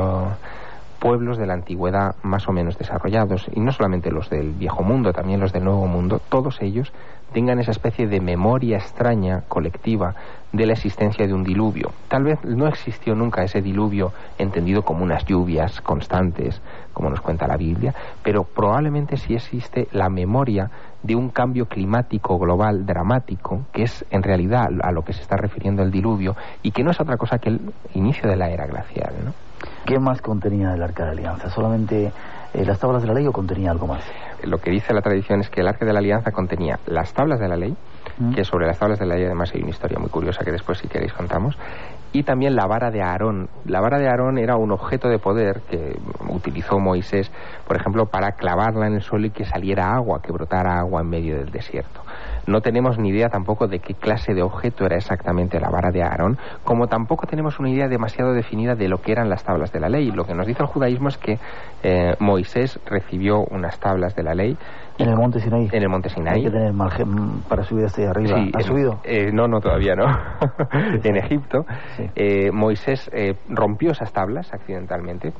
pueblos de la antigüedad más o menos desarrollados, y no solamente los del Viejo Mundo, también los del Nuevo Mundo, todos ellos tengan esa especie de memoria extraña, colectiva, de la existencia de un diluvio. Tal vez no existió nunca ese diluvio entendido como unas lluvias constantes, como nos cuenta la Biblia, pero probablemente sí existe la memoria de un cambio climático global dramático, que es en realidad a lo que se está refiriendo el diluvio, y que no es otra cosa que el inicio de la era glacial, ¿no? ¿Qué más contenía el Arca de la Alianza? ¿Solamente las tablas de la ley o contenía algo más? Lo que dice la tradición es que el Arca de la Alianza contenía las tablas de la ley, que sobre las tablas de la ley además hay una historia muy curiosa que después, si queréis, contamos, y también la vara de Aarón. La vara de Aarón era un objeto de poder que utilizó Moisés, por ejemplo, para clavarla en el suelo y que saliera agua, que brotara agua en medio del desierto. No tenemos ni idea tampoco de qué clase de objeto era exactamente la vara de Aarón, como tampoco tenemos una idea demasiado definida de lo que eran las tablas de la ley. Lo que nos dice el judaísmo es que Moisés recibió unas tablas de la ley. ¿En el monte Sinaí? En el monte Sinaí. Hay que tener margen para subir hasta ahí arriba. Sí, ¿Has subido? No, todavía no. Sí. En Egipto, sí. Moisés rompió esas tablas accidentalmente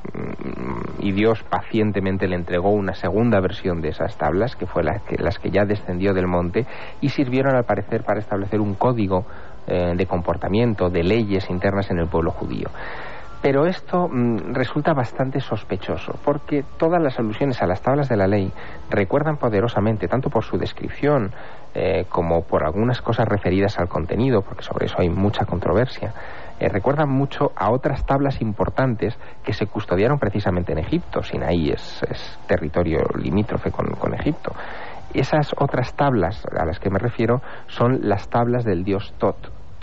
y Dios pacientemente le entregó una segunda versión de esas tablas, que fue las que ya descendió del monte, y sirvieron al parecer para establecer un código de comportamiento, de leyes internas en el pueblo judío. Pero esto resulta bastante sospechoso, porque todas las alusiones a las tablas de la ley recuerdan poderosamente, tanto por su descripción como por algunas cosas referidas al contenido, porque sobre eso hay mucha controversia, recuerdan mucho a otras tablas importantes que se custodiaron precisamente en Egipto. Sinaí es territorio limítrofe con Egipto. Esas otras tablas a las que me refiero son las tablas del dios Tot.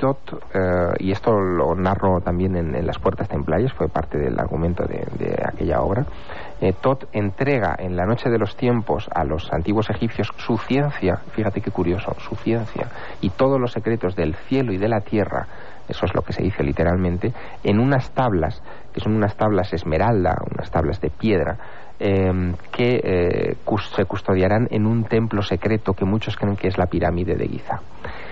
Y esto lo narro también en Las Puertas Templarias, fue parte del argumento de aquella obra. Tot entrega en la noche de los tiempos a los antiguos egipcios su ciencia, fíjate qué curioso, su ciencia, y todos los secretos del cielo y de la tierra, eso es lo que se dice literalmente, en unas tablas, que son unas tablas esmeralda, unas tablas de piedra, que se custodiarán en un templo secreto que muchos creen que es la pirámide de Giza.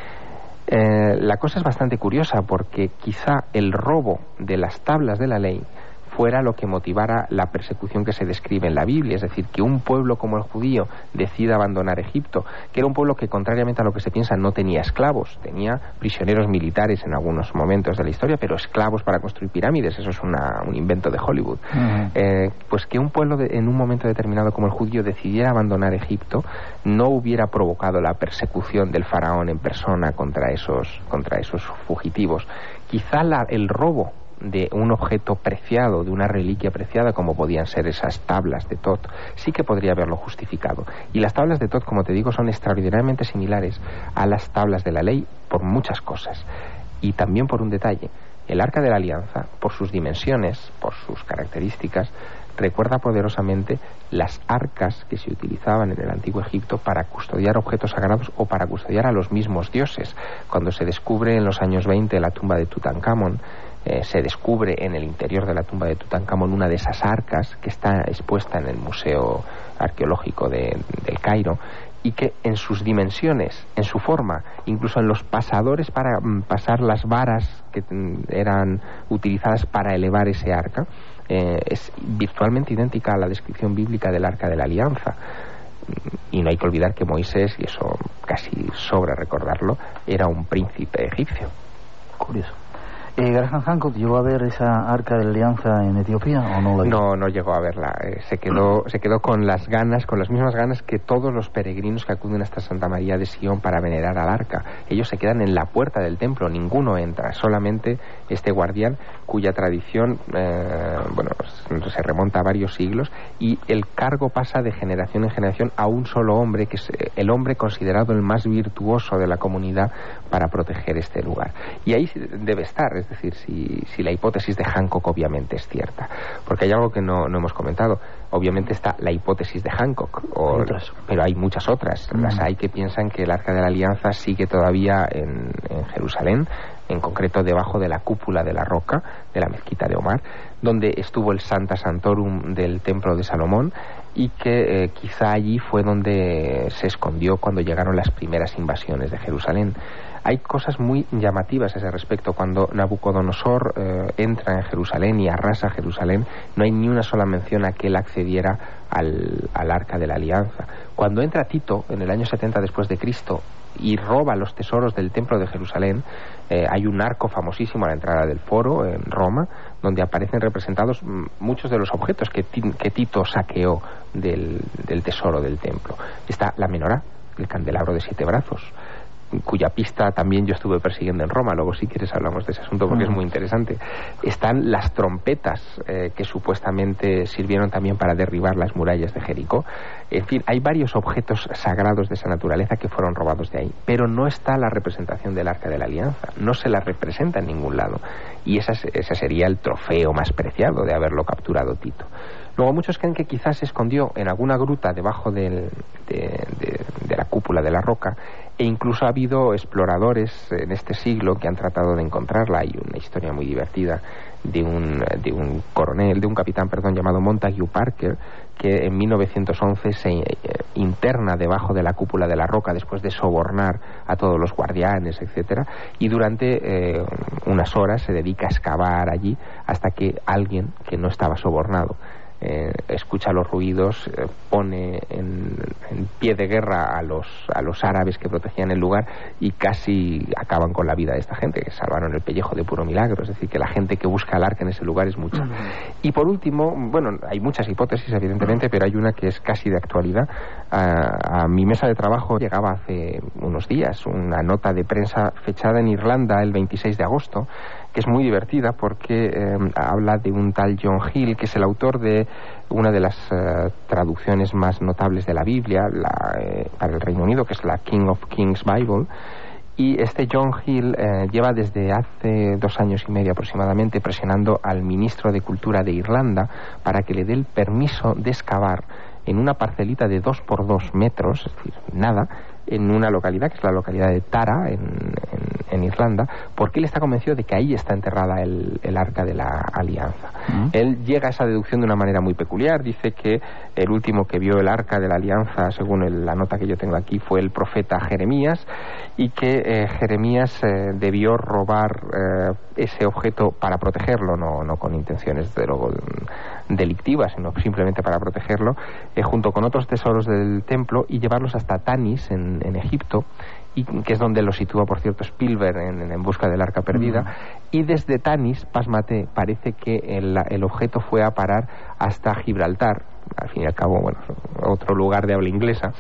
La cosa es bastante curiosa porque quizá el robo de las tablas de la ley fuera lo que motivara la persecución que se describe en la Biblia, es decir, que un pueblo como el judío decida abandonar Egipto, que era un pueblo que, contrariamente a lo que se piensa, no tenía esclavos, tenía prisioneros militares en algunos momentos de la historia, pero esclavos para construir pirámides, eso es un invento de Hollywood. Pues que un pueblo en un momento determinado como el judío decidiera abandonar Egipto no hubiera provocado la persecución del faraón en persona contra esos fugitivos. Quizá el robo de un objeto preciado, de una reliquia preciada, como podían ser esas tablas de Tot, sí que podría haberlo justificado. Y las tablas de Tot, como te digo, son extraordinariamente similares a las tablas de la ley por muchas cosas. Y también por un detalle: el Arca de la Alianza, por sus dimensiones, por sus características, recuerda poderosamente las arcas que se utilizaban en el antiguo Egipto para custodiar objetos sagrados o para custodiar a los mismos dioses. Cuando se descubre en los años 20 la tumba de Tutankamón, se descubre en el interior de la tumba de Tutankamón una de esas arcas que está expuesta en el Museo Arqueológico del Cairo, y que en sus dimensiones, en su forma, incluso en los pasadores para pasar las varas que eran utilizadas para elevar ese arca, es virtualmente idéntica a la descripción bíblica del Arca de la Alianza. Y no hay que olvidar que Moisés, y eso casi sobra recordarlo, era un príncipe egipcio. Curioso. ¿Graham Hancock llegó a ver esa Arca de la Alianza en Etiopía o no la vio? No llegó a verla. Se quedó con las mismas ganas que todos los peregrinos que acuden hasta Santa María de Sion para venerar al Arca. Ellos se quedan en la puerta del templo, ninguno entra, solamente este guardián, cuya tradición se remonta a varios siglos, y el cargo pasa de generación en generación a un solo hombre, que es el hombre considerado el más virtuoso de la comunidad para proteger este lugar. Y ahí debe estar, es decir, si la hipótesis de Hancock obviamente es cierta, porque hay algo que no hemos comentado. Obviamente está la hipótesis de Hancock, pero hay muchas otras. Las hay que piensan que el Arca de la Alianza sigue todavía en Jerusalén, en concreto debajo de la cúpula de la roca de la mezquita de Omar, donde estuvo el Sancta Sanctorum del Templo de Salomón, y que quizá allí fue donde se escondió cuando llegaron las primeras invasiones de Jerusalén. Hay cosas muy llamativas a ese respecto. Cuando Nabucodonosor entra en Jerusalén y arrasa Jerusalén, no hay ni una sola mención a que él accediera al Arca de la Alianza. Cuando entra Tito en el año 70 después de Cristo y roba los tesoros del templo de Jerusalén, hay un arco famosísimo a la entrada del foro en Roma, donde aparecen representados muchos de los objetos que Tito saqueó del tesoro del templo. Está la menorá, el candelabro de 7 brazos, cuya pista también yo estuve persiguiendo en Roma. Luego, si quieres, hablamos de ese asunto porque es muy interesante. Están las trompetas que supuestamente sirvieron también para derribar las murallas de Jericó. En fin, hay varios objetos sagrados de esa naturaleza que fueron robados de ahí, pero no está la representación del Arca de la Alianza, no se la representa en ningún lado, y ese sería el trofeo más preciado de haberlo capturado Tito. Luego muchos creen que quizás se escondió en alguna gruta debajo de la cúpula de la roca, e incluso ha habido exploradores en este siglo que han tratado de encontrarla. Hay una historia muy divertida de un capitán llamado Montague Parker, que en 1911 se interna debajo de la cúpula de la roca después de sobornar a todos los guardianes, etcétera, y durante unas horas se dedica a excavar allí hasta que alguien que no estaba sobornado escucha los ruidos, pone en pie de guerra a los árabes que protegían el lugar, y casi acaban con la vida de esta gente, que salvaron el pellejo de puro milagro. Es decir, que la gente que busca el arca en ese lugar es mucha. Y por último, hay muchas hipótesis evidentemente, pero hay una que es casi de actualidad. A mi mesa de trabajo llegaba hace unos días una nota de prensa fechada en Irlanda el 26 de agosto, que es muy divertida porque habla de un tal John Hill, que es el autor de una de las traducciones más notables de la Biblia para el Reino Unido, que es la King of Kings Bible. Y este John Hill lleva desde hace 2 años y medio aproximadamente presionando al ministro de Cultura de Irlanda para que le dé el permiso de excavar en una parcelita de 2 por 2 metros, es decir, nada, en una localidad que es la localidad de Tara, en Irlanda, porque él está convencido de que ahí está enterrada el Arca de la Alianza. Él llega a esa deducción de una manera muy peculiar. Dice que el último que vio el Arca de la Alianza, según la nota que yo tengo aquí, fue el profeta Jeremías, y que Jeremías debió robar ese objeto para protegerlo, no con intenciones de luego delictivas, sino simplemente para protegerlo, junto con otros tesoros del templo, y llevarlos hasta Tanis en Egipto, y que es donde lo sitúa, por cierto, Spielberg en busca del arca perdida. Y desde Tanis, pásmate, parece que el objeto fue a parar hasta Gibraltar, al fin y al cabo, otro lugar de habla inglesa,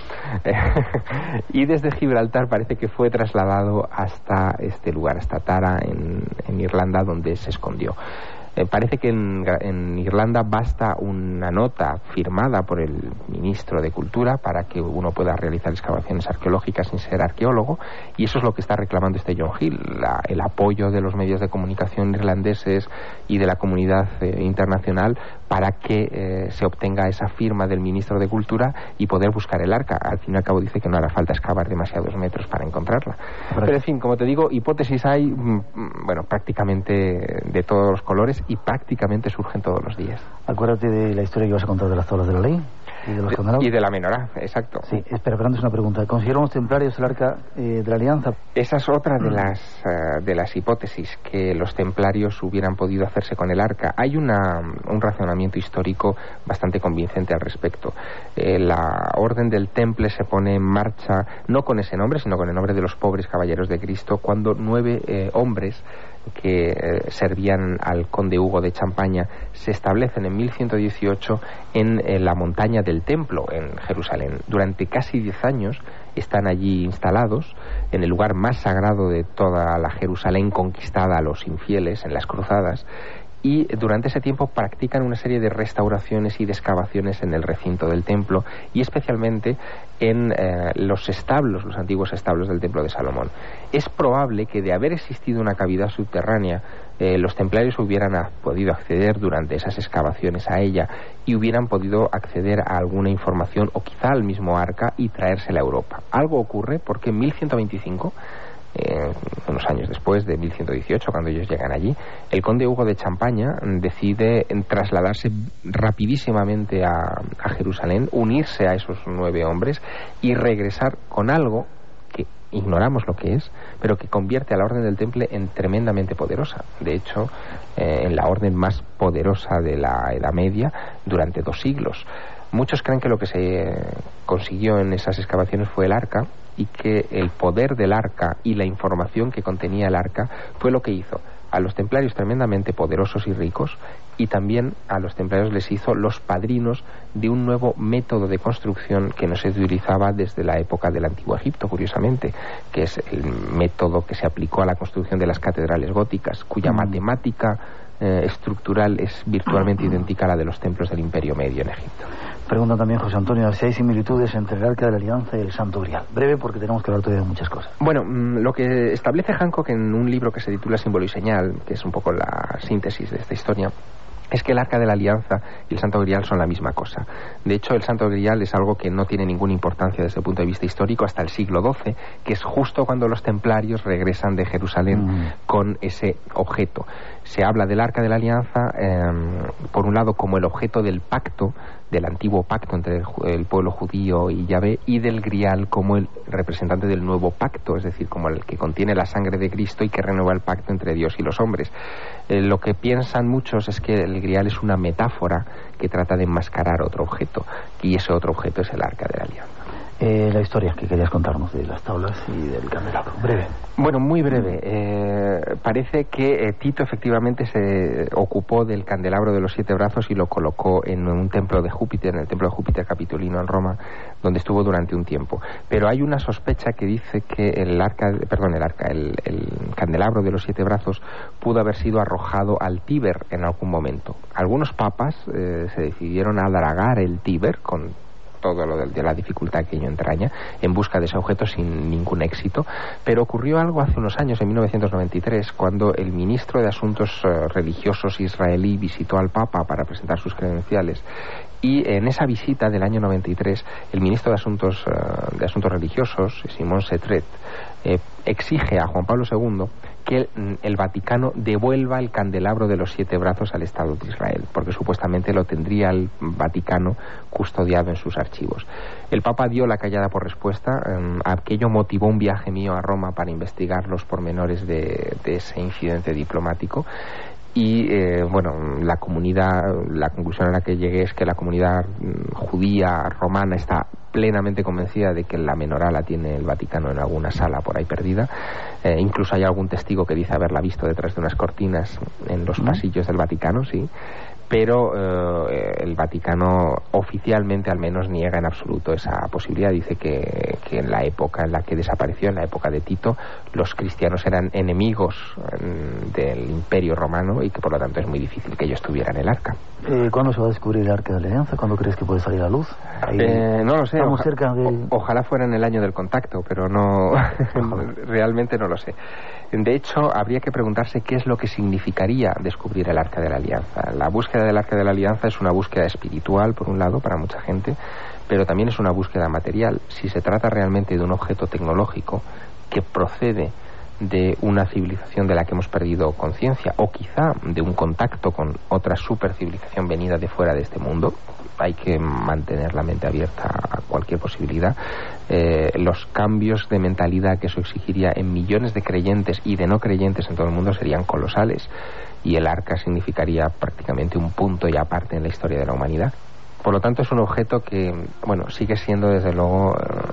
y desde Gibraltar parece que fue trasladado hasta este lugar, hasta Tara, en Irlanda, donde se escondió. Parece que en Irlanda basta una nota firmada por el ministro de Cultura para que uno pueda realizar excavaciones arqueológicas sin ser arqueólogo, y eso es lo que está reclamando este John Hill, el apoyo de los medios de comunicación irlandeses y de la comunidad internacional para que se obtenga esa firma del ministro de Cultura y poder buscar el arca. Al fin y al cabo dice que no hará falta excavar demasiados metros para encontrarla. Pero en fin, como te digo, hipótesis hay, prácticamente de todos los colores, y prácticamente surgen todos los días. Acuérdate de la historia que vas a contar de las tablas de la ley y de los candelabros. Y de la menorá, exacto. Sí, espera, antes una pregunta. ¿Consideraron los templarios el arca de la Alianza? Esa es otra de las hipótesis, que los templarios hubieran podido hacerse con el arca. Hay un razonamiento histórico bastante convincente al respecto. La Orden del Temple se pone en marcha no con ese nombre, sino con el nombre de los pobres caballeros de Cristo, cuando 9 hombres que servían al conde Hugo de Champaña se establecen en 1118 en la montaña del Templo, en Jerusalén. Durante casi 10 años están allí instalados, en el lugar más sagrado de toda la Jerusalén conquistada a los infieles en las cruzadas, y durante ese tiempo practican una serie de restauraciones y de excavaciones en el recinto del templo, y especialmente en los establos, los antiguos establos del templo de Salomón. Es probable que, de haber existido una cavidad subterránea, los templarios hubieran podido acceder durante esas excavaciones a ella y hubieran podido acceder a alguna información, o quizá al mismo arca, y traérsela a Europa. Algo ocurre porque en 1125, unos años después de 1118, cuando ellos llegan allí, el conde Hugo de Champaña decide trasladarse rapidísimamente a Jerusalén, unirse a esos 9 hombres y regresar con algo que ignoramos lo que es, pero que convierte a la Orden del Temple en tremendamente poderosa. De hecho, en la orden más poderosa de la Edad Media durante 2 siglos. Muchos creen que lo que se consiguió en esas excavaciones fue el arca, y que el poder del arca y la información que contenía el arca fue lo que hizo a los templarios tremendamente poderosos y ricos, y también a los templarios les hizo los padrinos de un nuevo método de construcción que no se utilizaba desde la época del Antiguo Egipto, curiosamente, que es el método que se aplicó a la construcción de las catedrales góticas, cuya matemática estructural es virtualmente idéntica a la de los templos del Imperio Medio en Egipto. Pregunta también José Antonio si hay similitudes entre el Arca de la Alianza y el Santo Grial. Breve, porque tenemos que hablar todavía de muchas cosas. Bueno, lo que establece Hancock en un libro que se titula Símbolo y Señal, que es un poco la síntesis de esta historia, es que el Arca de la Alianza y el Santo Grial son la misma cosa. De hecho, el Santo Grial es algo que no tiene ninguna importancia desde el punto de vista histórico hasta el siglo XII, que es justo cuando los templarios regresan de Jerusalén con ese objeto. Se habla del Arca de la Alianza, por un lado, como el objeto del pacto, del antiguo pacto entre el pueblo judío y Yahvé, y del Grial como el representante del nuevo pacto, es decir, como el que contiene la sangre de Cristo y que renueva el pacto entre Dios y los hombres. Lo que piensan muchos es que el Grial es una metáfora que trata de enmascarar otro objeto, y ese otro objeto es el Arca de la Alianza. La historia que querías contarnos de las tablas y del candelabro, breve. Bueno, muy breve. Parece que Tito efectivamente se ocupó del candelabro de los 7 brazos y lo colocó en un templo de Júpiter, en el templo de Júpiter Capitolino en Roma, donde estuvo durante un tiempo. Pero hay una sospecha que dice que el candelabro de los 7 brazos pudo haber sido arrojado al Tíber en algún momento. Algunos papas se decidieron a dragar el Tíber con todo lo de la dificultad que ello entraña, en busca de ese objeto sin ningún éxito. Pero ocurrió algo hace unos años, en 1993, cuando el ministro de Asuntos Religiosos israelí visitó al Papa para presentar sus credenciales. Y en esa visita del año 93, el ministro de Asuntos Religiosos, Simón Setret, exige a Juan Pablo II que el Vaticano devuelva el candelabro de los 7 brazos al Estado de Israel, porque supuestamente lo tendría el Vaticano custodiado en sus archivos. El Papa dio la callada por respuesta. Aquello motivó un viaje mío a Roma para investigar los pormenores de ese incidente diplomático. Y la conclusión a la que llegué es que la comunidad judía romana está plenamente convencida de que la menorá la tiene el Vaticano en alguna sala por ahí perdida. Incluso hay algún testigo que dice haberla visto detrás de unas cortinas en los pasillos del Vaticano, sí. Pero el Vaticano oficialmente al menos niega en absoluto esa posibilidad. Dice que en la época en la que desapareció, en la época de Tito, los cristianos eran enemigos del Imperio Romano y que por lo tanto es muy difícil que ellos tuvieran el arca. ¿Cuándo se va a descubrir el Arca de la Alianza? ¿Cuándo crees que puede salir a luz? No lo sé. Estamos cerca de... Ojalá fuera en el año del contacto, pero no realmente no lo sé. De hecho, habría que preguntarse qué es lo que significaría descubrir el Arca de la Alianza. La búsqueda del Arca de la Alianza es una búsqueda espiritual, por un lado, para mucha gente, pero también es una búsqueda material. Si se trata realmente de un objeto tecnológico que procede de una civilización de la que hemos perdido conciencia, o quizá de un contacto con otra supercivilización venida de fuera de este mundo, hay que mantener la mente abierta a cualquier posibilidad. Los cambios de mentalidad que eso exigiría en millones de creyentes y de no creyentes en todo el mundo serían colosales, y el arca significaría prácticamente un punto y aparte en la historia de la humanidad. Por lo tanto, es un objeto que, sigue siendo desde luego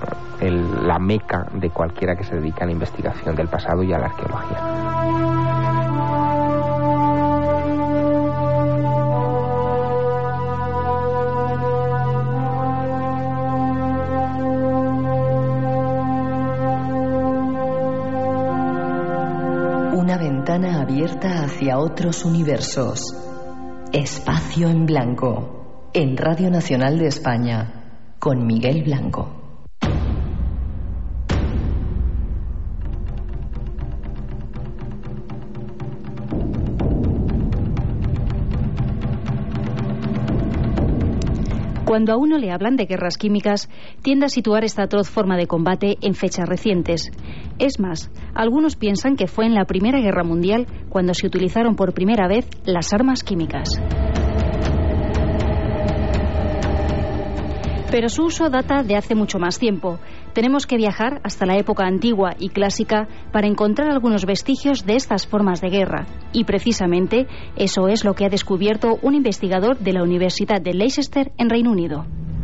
la meca de cualquiera que se dedica a la investigación del pasado y a la arqueología. Una ventana abierta hacia otros universos. Espacio en Blanco, en Radio Nacional de España, con Miguel Blanco. Cuando a uno le hablan de guerras químicas, tiende a situar esta atroz forma de combate en fechas recientes. Es más, algunos piensan que fue en la Primera Guerra Mundial cuando se utilizaron por primera vez las armas químicas. Pero su uso data de hace mucho más tiempo. Tenemos que viajar hasta la época antigua y clásica para encontrar algunos vestigios de estas formas de guerra. Y precisamente eso es lo que ha descubierto un investigador de la Universidad de Leicester en Reino Unido.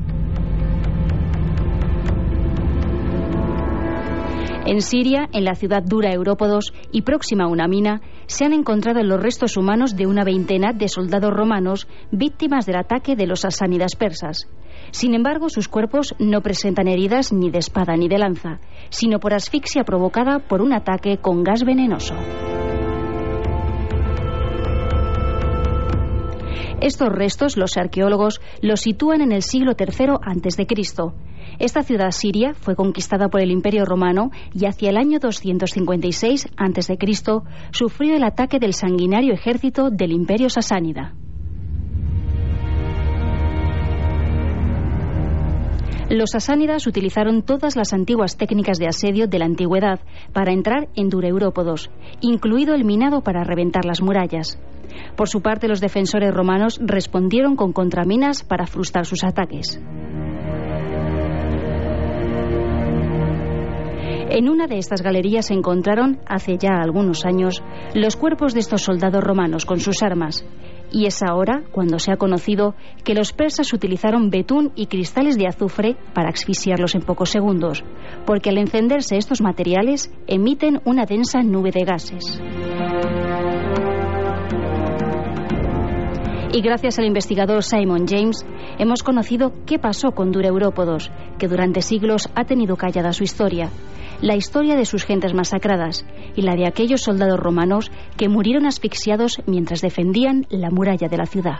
En Siria, en la ciudad dura Európodos y próxima a una mina, se han encontrado los restos humanos de una veintena de soldados romanos víctimas del ataque de los sasánidas persas. Sin embargo, sus cuerpos no presentan heridas ni de espada ni de lanza, sino por asfixia provocada por un ataque con gas venenoso. Estos restos, los arqueólogos los sitúan en el siglo III a.C. Esta ciudad siria fue conquistada por el Imperio Romano y hacia el año 256 a.C. sufrió el ataque del sanguinario ejército del Imperio Sasánida. Los sasánidas utilizaron todas las antiguas técnicas de asedio de la antigüedad para entrar en dura Európodos, incluido el minado para reventar las murallas. Por su parte, los defensores romanos respondieron con contraminas para frustrar sus ataques. En una de estas galerías se encontraron, hace ya algunos años, los cuerpos de estos soldados romanos con sus armas. Y es ahora cuando se ha conocido que los persas utilizaron betún y cristales de azufre para asfixiarlos en pocos segundos, porque al encenderse estos materiales emiten una densa nube de gases. Y gracias al investigador Simon James hemos conocido qué pasó con dura Európodos, que durante siglos ha tenido callada su historia, la historia de sus gentes masacradas y la de aquellos soldados romanos que murieron asfixiados mientras defendían la muralla de la ciudad.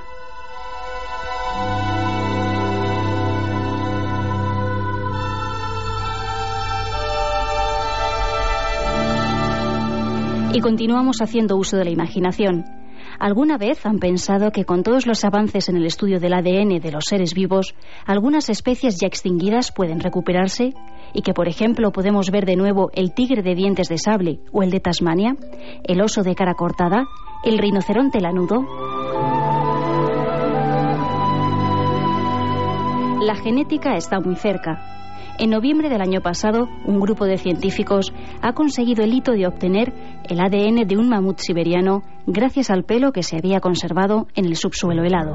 Y continuamos haciendo uso de la imaginación. ¿Alguna vez han pensado que con todos los avances en el estudio del ADN de los seres vivos, algunas especies ya extinguidas pueden recuperarse? Y que, por ejemplo, podemos ver de nuevo el tigre de dientes de sable o el de Tasmania, el oso de cara cortada, el rinoceronte lanudo. La genética está muy cerca. En noviembre del año pasado, un grupo de científicos ha conseguido el hito de obtener el ADN de un mamut siberiano gracias al pelo que se había conservado en el subsuelo helado.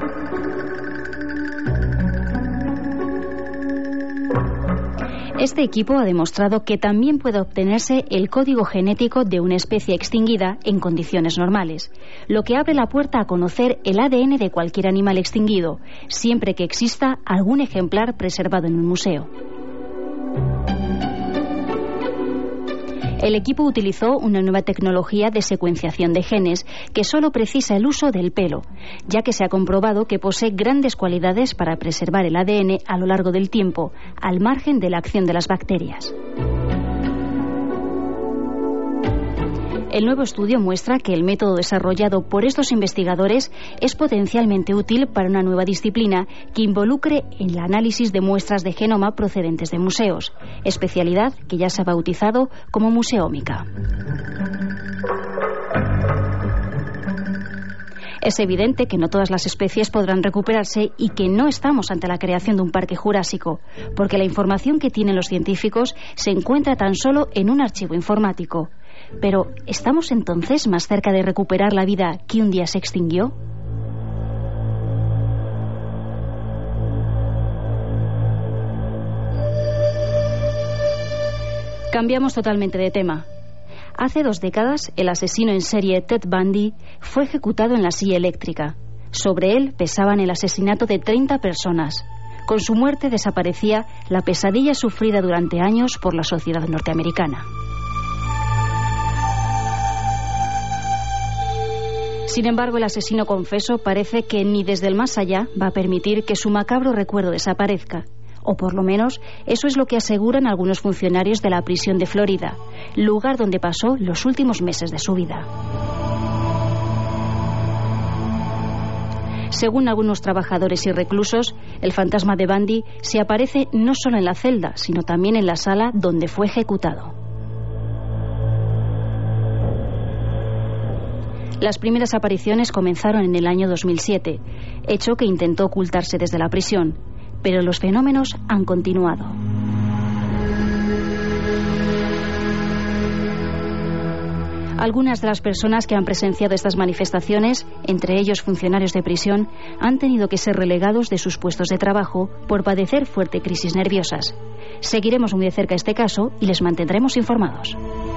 Este equipo ha demostrado que también puede obtenerse el código genético de una especie extinguida en condiciones normales, lo que abre la puerta a conocer el ADN de cualquier animal extinguido, siempre que exista algún ejemplar preservado en un museo. El equipo utilizó una nueva tecnología de secuenciación de genes que solo precisa el uso del pelo, ya que se ha comprobado que posee grandes cualidades para preservar el ADN a lo largo del tiempo, al margen de la acción de las bacterias. El nuevo estudio muestra que el método desarrollado por estos investigadores es potencialmente útil para una nueva disciplina que involucre el análisis de muestras de genoma procedentes de museos, especialidad que ya se ha bautizado como museómica. Es evidente que no todas las especies podrán recuperarse y que no estamos ante la creación de un parque jurásico, porque la información que tienen los científicos se encuentra tan solo en un archivo informático. Pero, ¿estamos entonces más cerca de recuperar la vida que un día se extinguió? Cambiamos totalmente de tema. Hace 2 décadas, el asesino en serie Ted Bundy fue ejecutado en la silla eléctrica. Sobre él pesaban el asesinato de 30 personas. Con su muerte desaparecía la pesadilla sufrida durante años por la sociedad norteamericana. Sin embargo, el asesino confeso parece que ni desde el más allá va a permitir que su macabro recuerdo desaparezca. O por lo menos, eso es lo que aseguran algunos funcionarios de la prisión de Florida, lugar donde pasó los últimos meses de su vida. Según algunos trabajadores y reclusos, el fantasma de Bundy se aparece no solo en la celda, sino también en la sala donde fue ejecutado. Las primeras apariciones comenzaron en el año 2007, hecho que intentó ocultarse desde la prisión, pero los fenómenos han continuado. Algunas de las personas que han presenciado estas manifestaciones, entre ellos funcionarios de prisión, han tenido que ser relegados de sus puestos de trabajo por padecer fuertes crisis nerviosas. Seguiremos muy de cerca este caso y les mantendremos informados.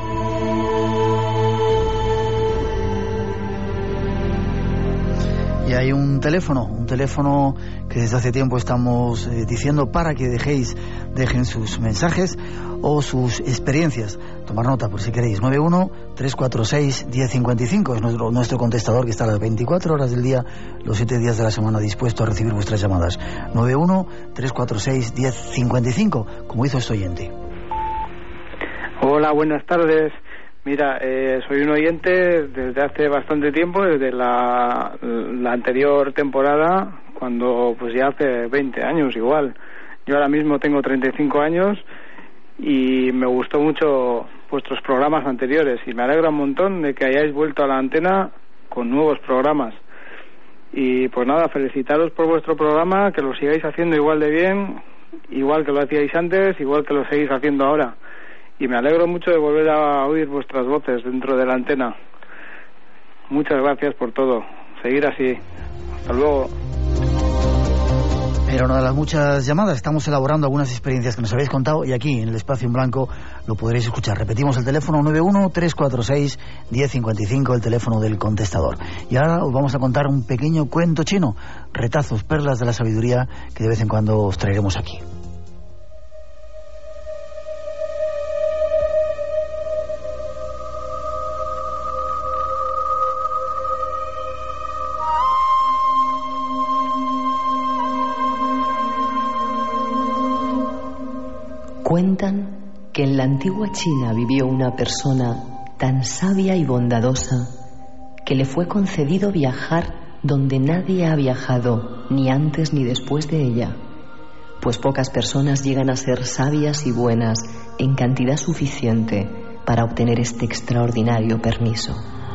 Y hay un teléfono que desde hace tiempo estamos diciendo para que dejen sus mensajes o sus experiencias. Tomar nota por si queréis. 91-346-1055 es nuestro contestador, que está a las 24 horas del día, los 7 días de la semana, dispuesto a recibir vuestras llamadas. 91-346-1055, como hizo este oyente. Hola, buenas tardes. Mira, soy un oyente desde hace bastante tiempo, desde la anterior temporada, cuando pues ya hace 20 años igual. Yo ahora mismo tengo 35 años y me gustó mucho vuestros programas anteriores y me alegra un montón de que hayáis vuelto a la antena con nuevos programas. Y pues nada, felicitaros por vuestro programa, que lo sigáis haciendo igual de bien, igual que lo hacíais antes, igual que lo seguís haciendo ahora. Y me alegro mucho de volver a oír vuestras voces dentro de la antena. Muchas gracias por todo. Seguir así. Hasta luego. Era una de las muchas llamadas. Estamos elaborando algunas experiencias que nos habéis contado y aquí en el espacio en blanco lo podréis escuchar. Repetimos el teléfono 91-346-1055, el teléfono del contestador. Y ahora os vamos a contar un pequeño cuento chino, retazos, perlas de la sabiduría que de vez en cuando os traeremos aquí. Cuentan que en la antigua China vivió una persona tan sabia y bondadosa que le fue concedido viajar donde nadie ha viajado, ni antes ni después de ella, pues pocas personas llegan a ser sabias y buenas en cantidad suficiente para obtener este extraordinario permiso.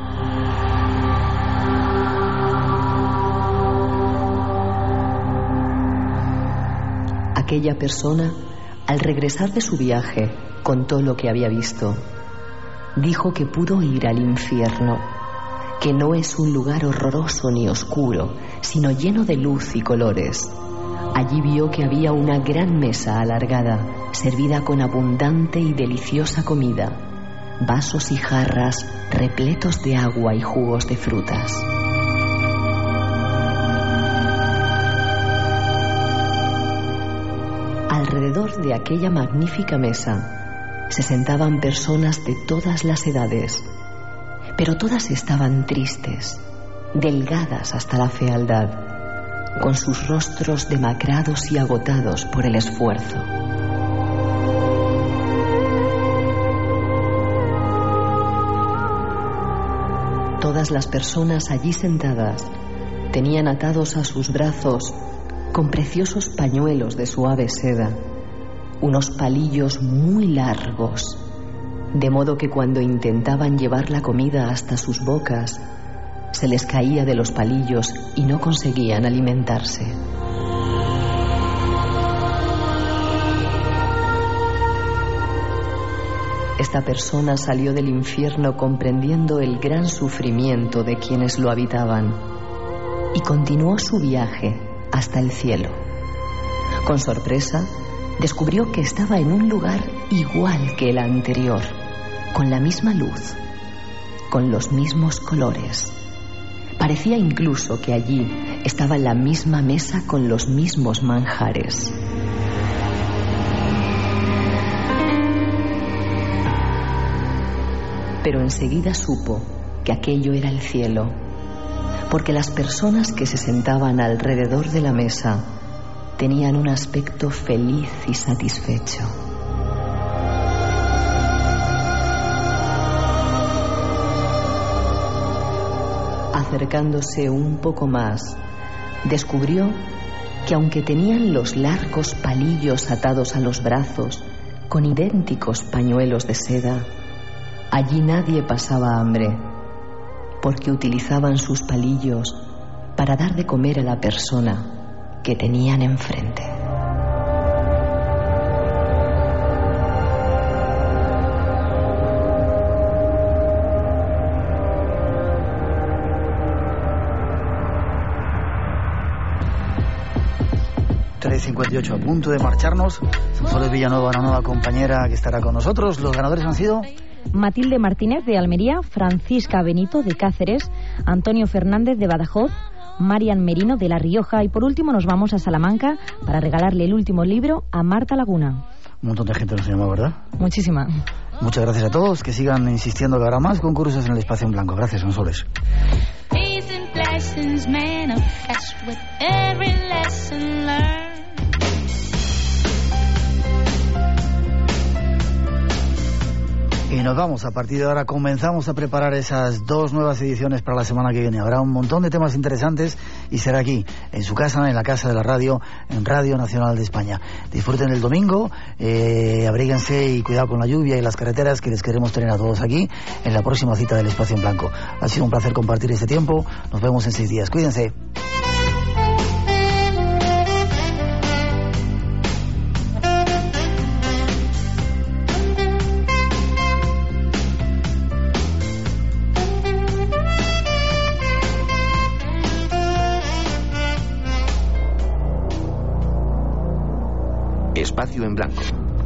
Aquella persona, al regresar de su viaje, contó lo que había visto. Dijo que pudo ir al infierno, que no es un lugar horroroso ni oscuro, sino lleno de luz y colores. Allí vio que había una gran mesa alargada, servida con abundante y deliciosa comida, vasos y jarras repletos de agua y jugos de frutas. Alrededor de aquella magnífica mesa se sentaban personas de todas las edades, pero todas estaban tristes, delgadas hasta la fealdad, con sus rostros demacrados y agotados por el esfuerzo. Todas las personas allí sentadas tenían atados a sus brazos, con preciosos pañuelos de suave seda, unos palillos muy largos, de modo que cuando intentaban llevar la comida hasta sus bocas, se les caía de los palillos y no conseguían alimentarse. Esta persona salió del infierno comprendiendo el gran sufrimiento de quienes lo habitaban y continuó su viaje hasta el cielo. Con sorpresa, descubrió que estaba en un lugar igual que el anterior, con la misma luz, con los mismos colores. Parecía incluso que allí estaba la misma mesa con los mismos manjares. Pero enseguida supo que aquello era el cielo porque las personas que se sentaban alrededor de la mesa tenían un aspecto feliz y satisfecho. Acercándose un poco más, descubrió que aunque tenían los largos palillos atados a los brazos con idénticos pañuelos de seda, allí nadie pasaba hambre, porque utilizaban sus palillos para dar de comer a la persona que tenían enfrente. ...3:58 a punto de marcharnos. Sonsoles Villanueva, una nueva compañera que estará con nosotros. Los ganadores han sido... Matilde Martínez de Almería, Francisca Benito de Cáceres, Antonio Fernández de Badajoz, Marian Merino de La Rioja y por último nos vamos a Salamanca para regalarle el último libro a Marta Laguna. Un montón de gente nos llama, ¿verdad? Muchísima. Muchas gracias a todos, que sigan insistiendo que habrá más concursos en el Espacio en Blanco. Gracias, Sonsoles. Y nos vamos, a partir de ahora comenzamos a preparar esas 2 nuevas ediciones para la semana que viene. Habrá un montón de temas interesantes y será aquí, en su casa, en la casa de la radio, en Radio Nacional de España. Disfruten el domingo, abríguense y cuidado con la lluvia y las carreteras, que les queremos tener a todos aquí en la próxima cita del Espacio en Blanco. Ha sido un placer compartir este tiempo, nos vemos en 6 días. Cuídense. Espacio en Blanco.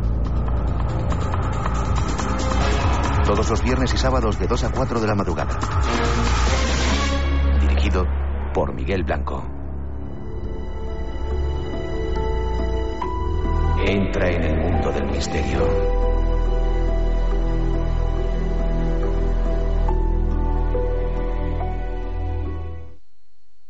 Todos los viernes y sábados de 2 a 4 de la madrugada. Dirigido por Miguel Blanco. Entra en el mundo del misterio.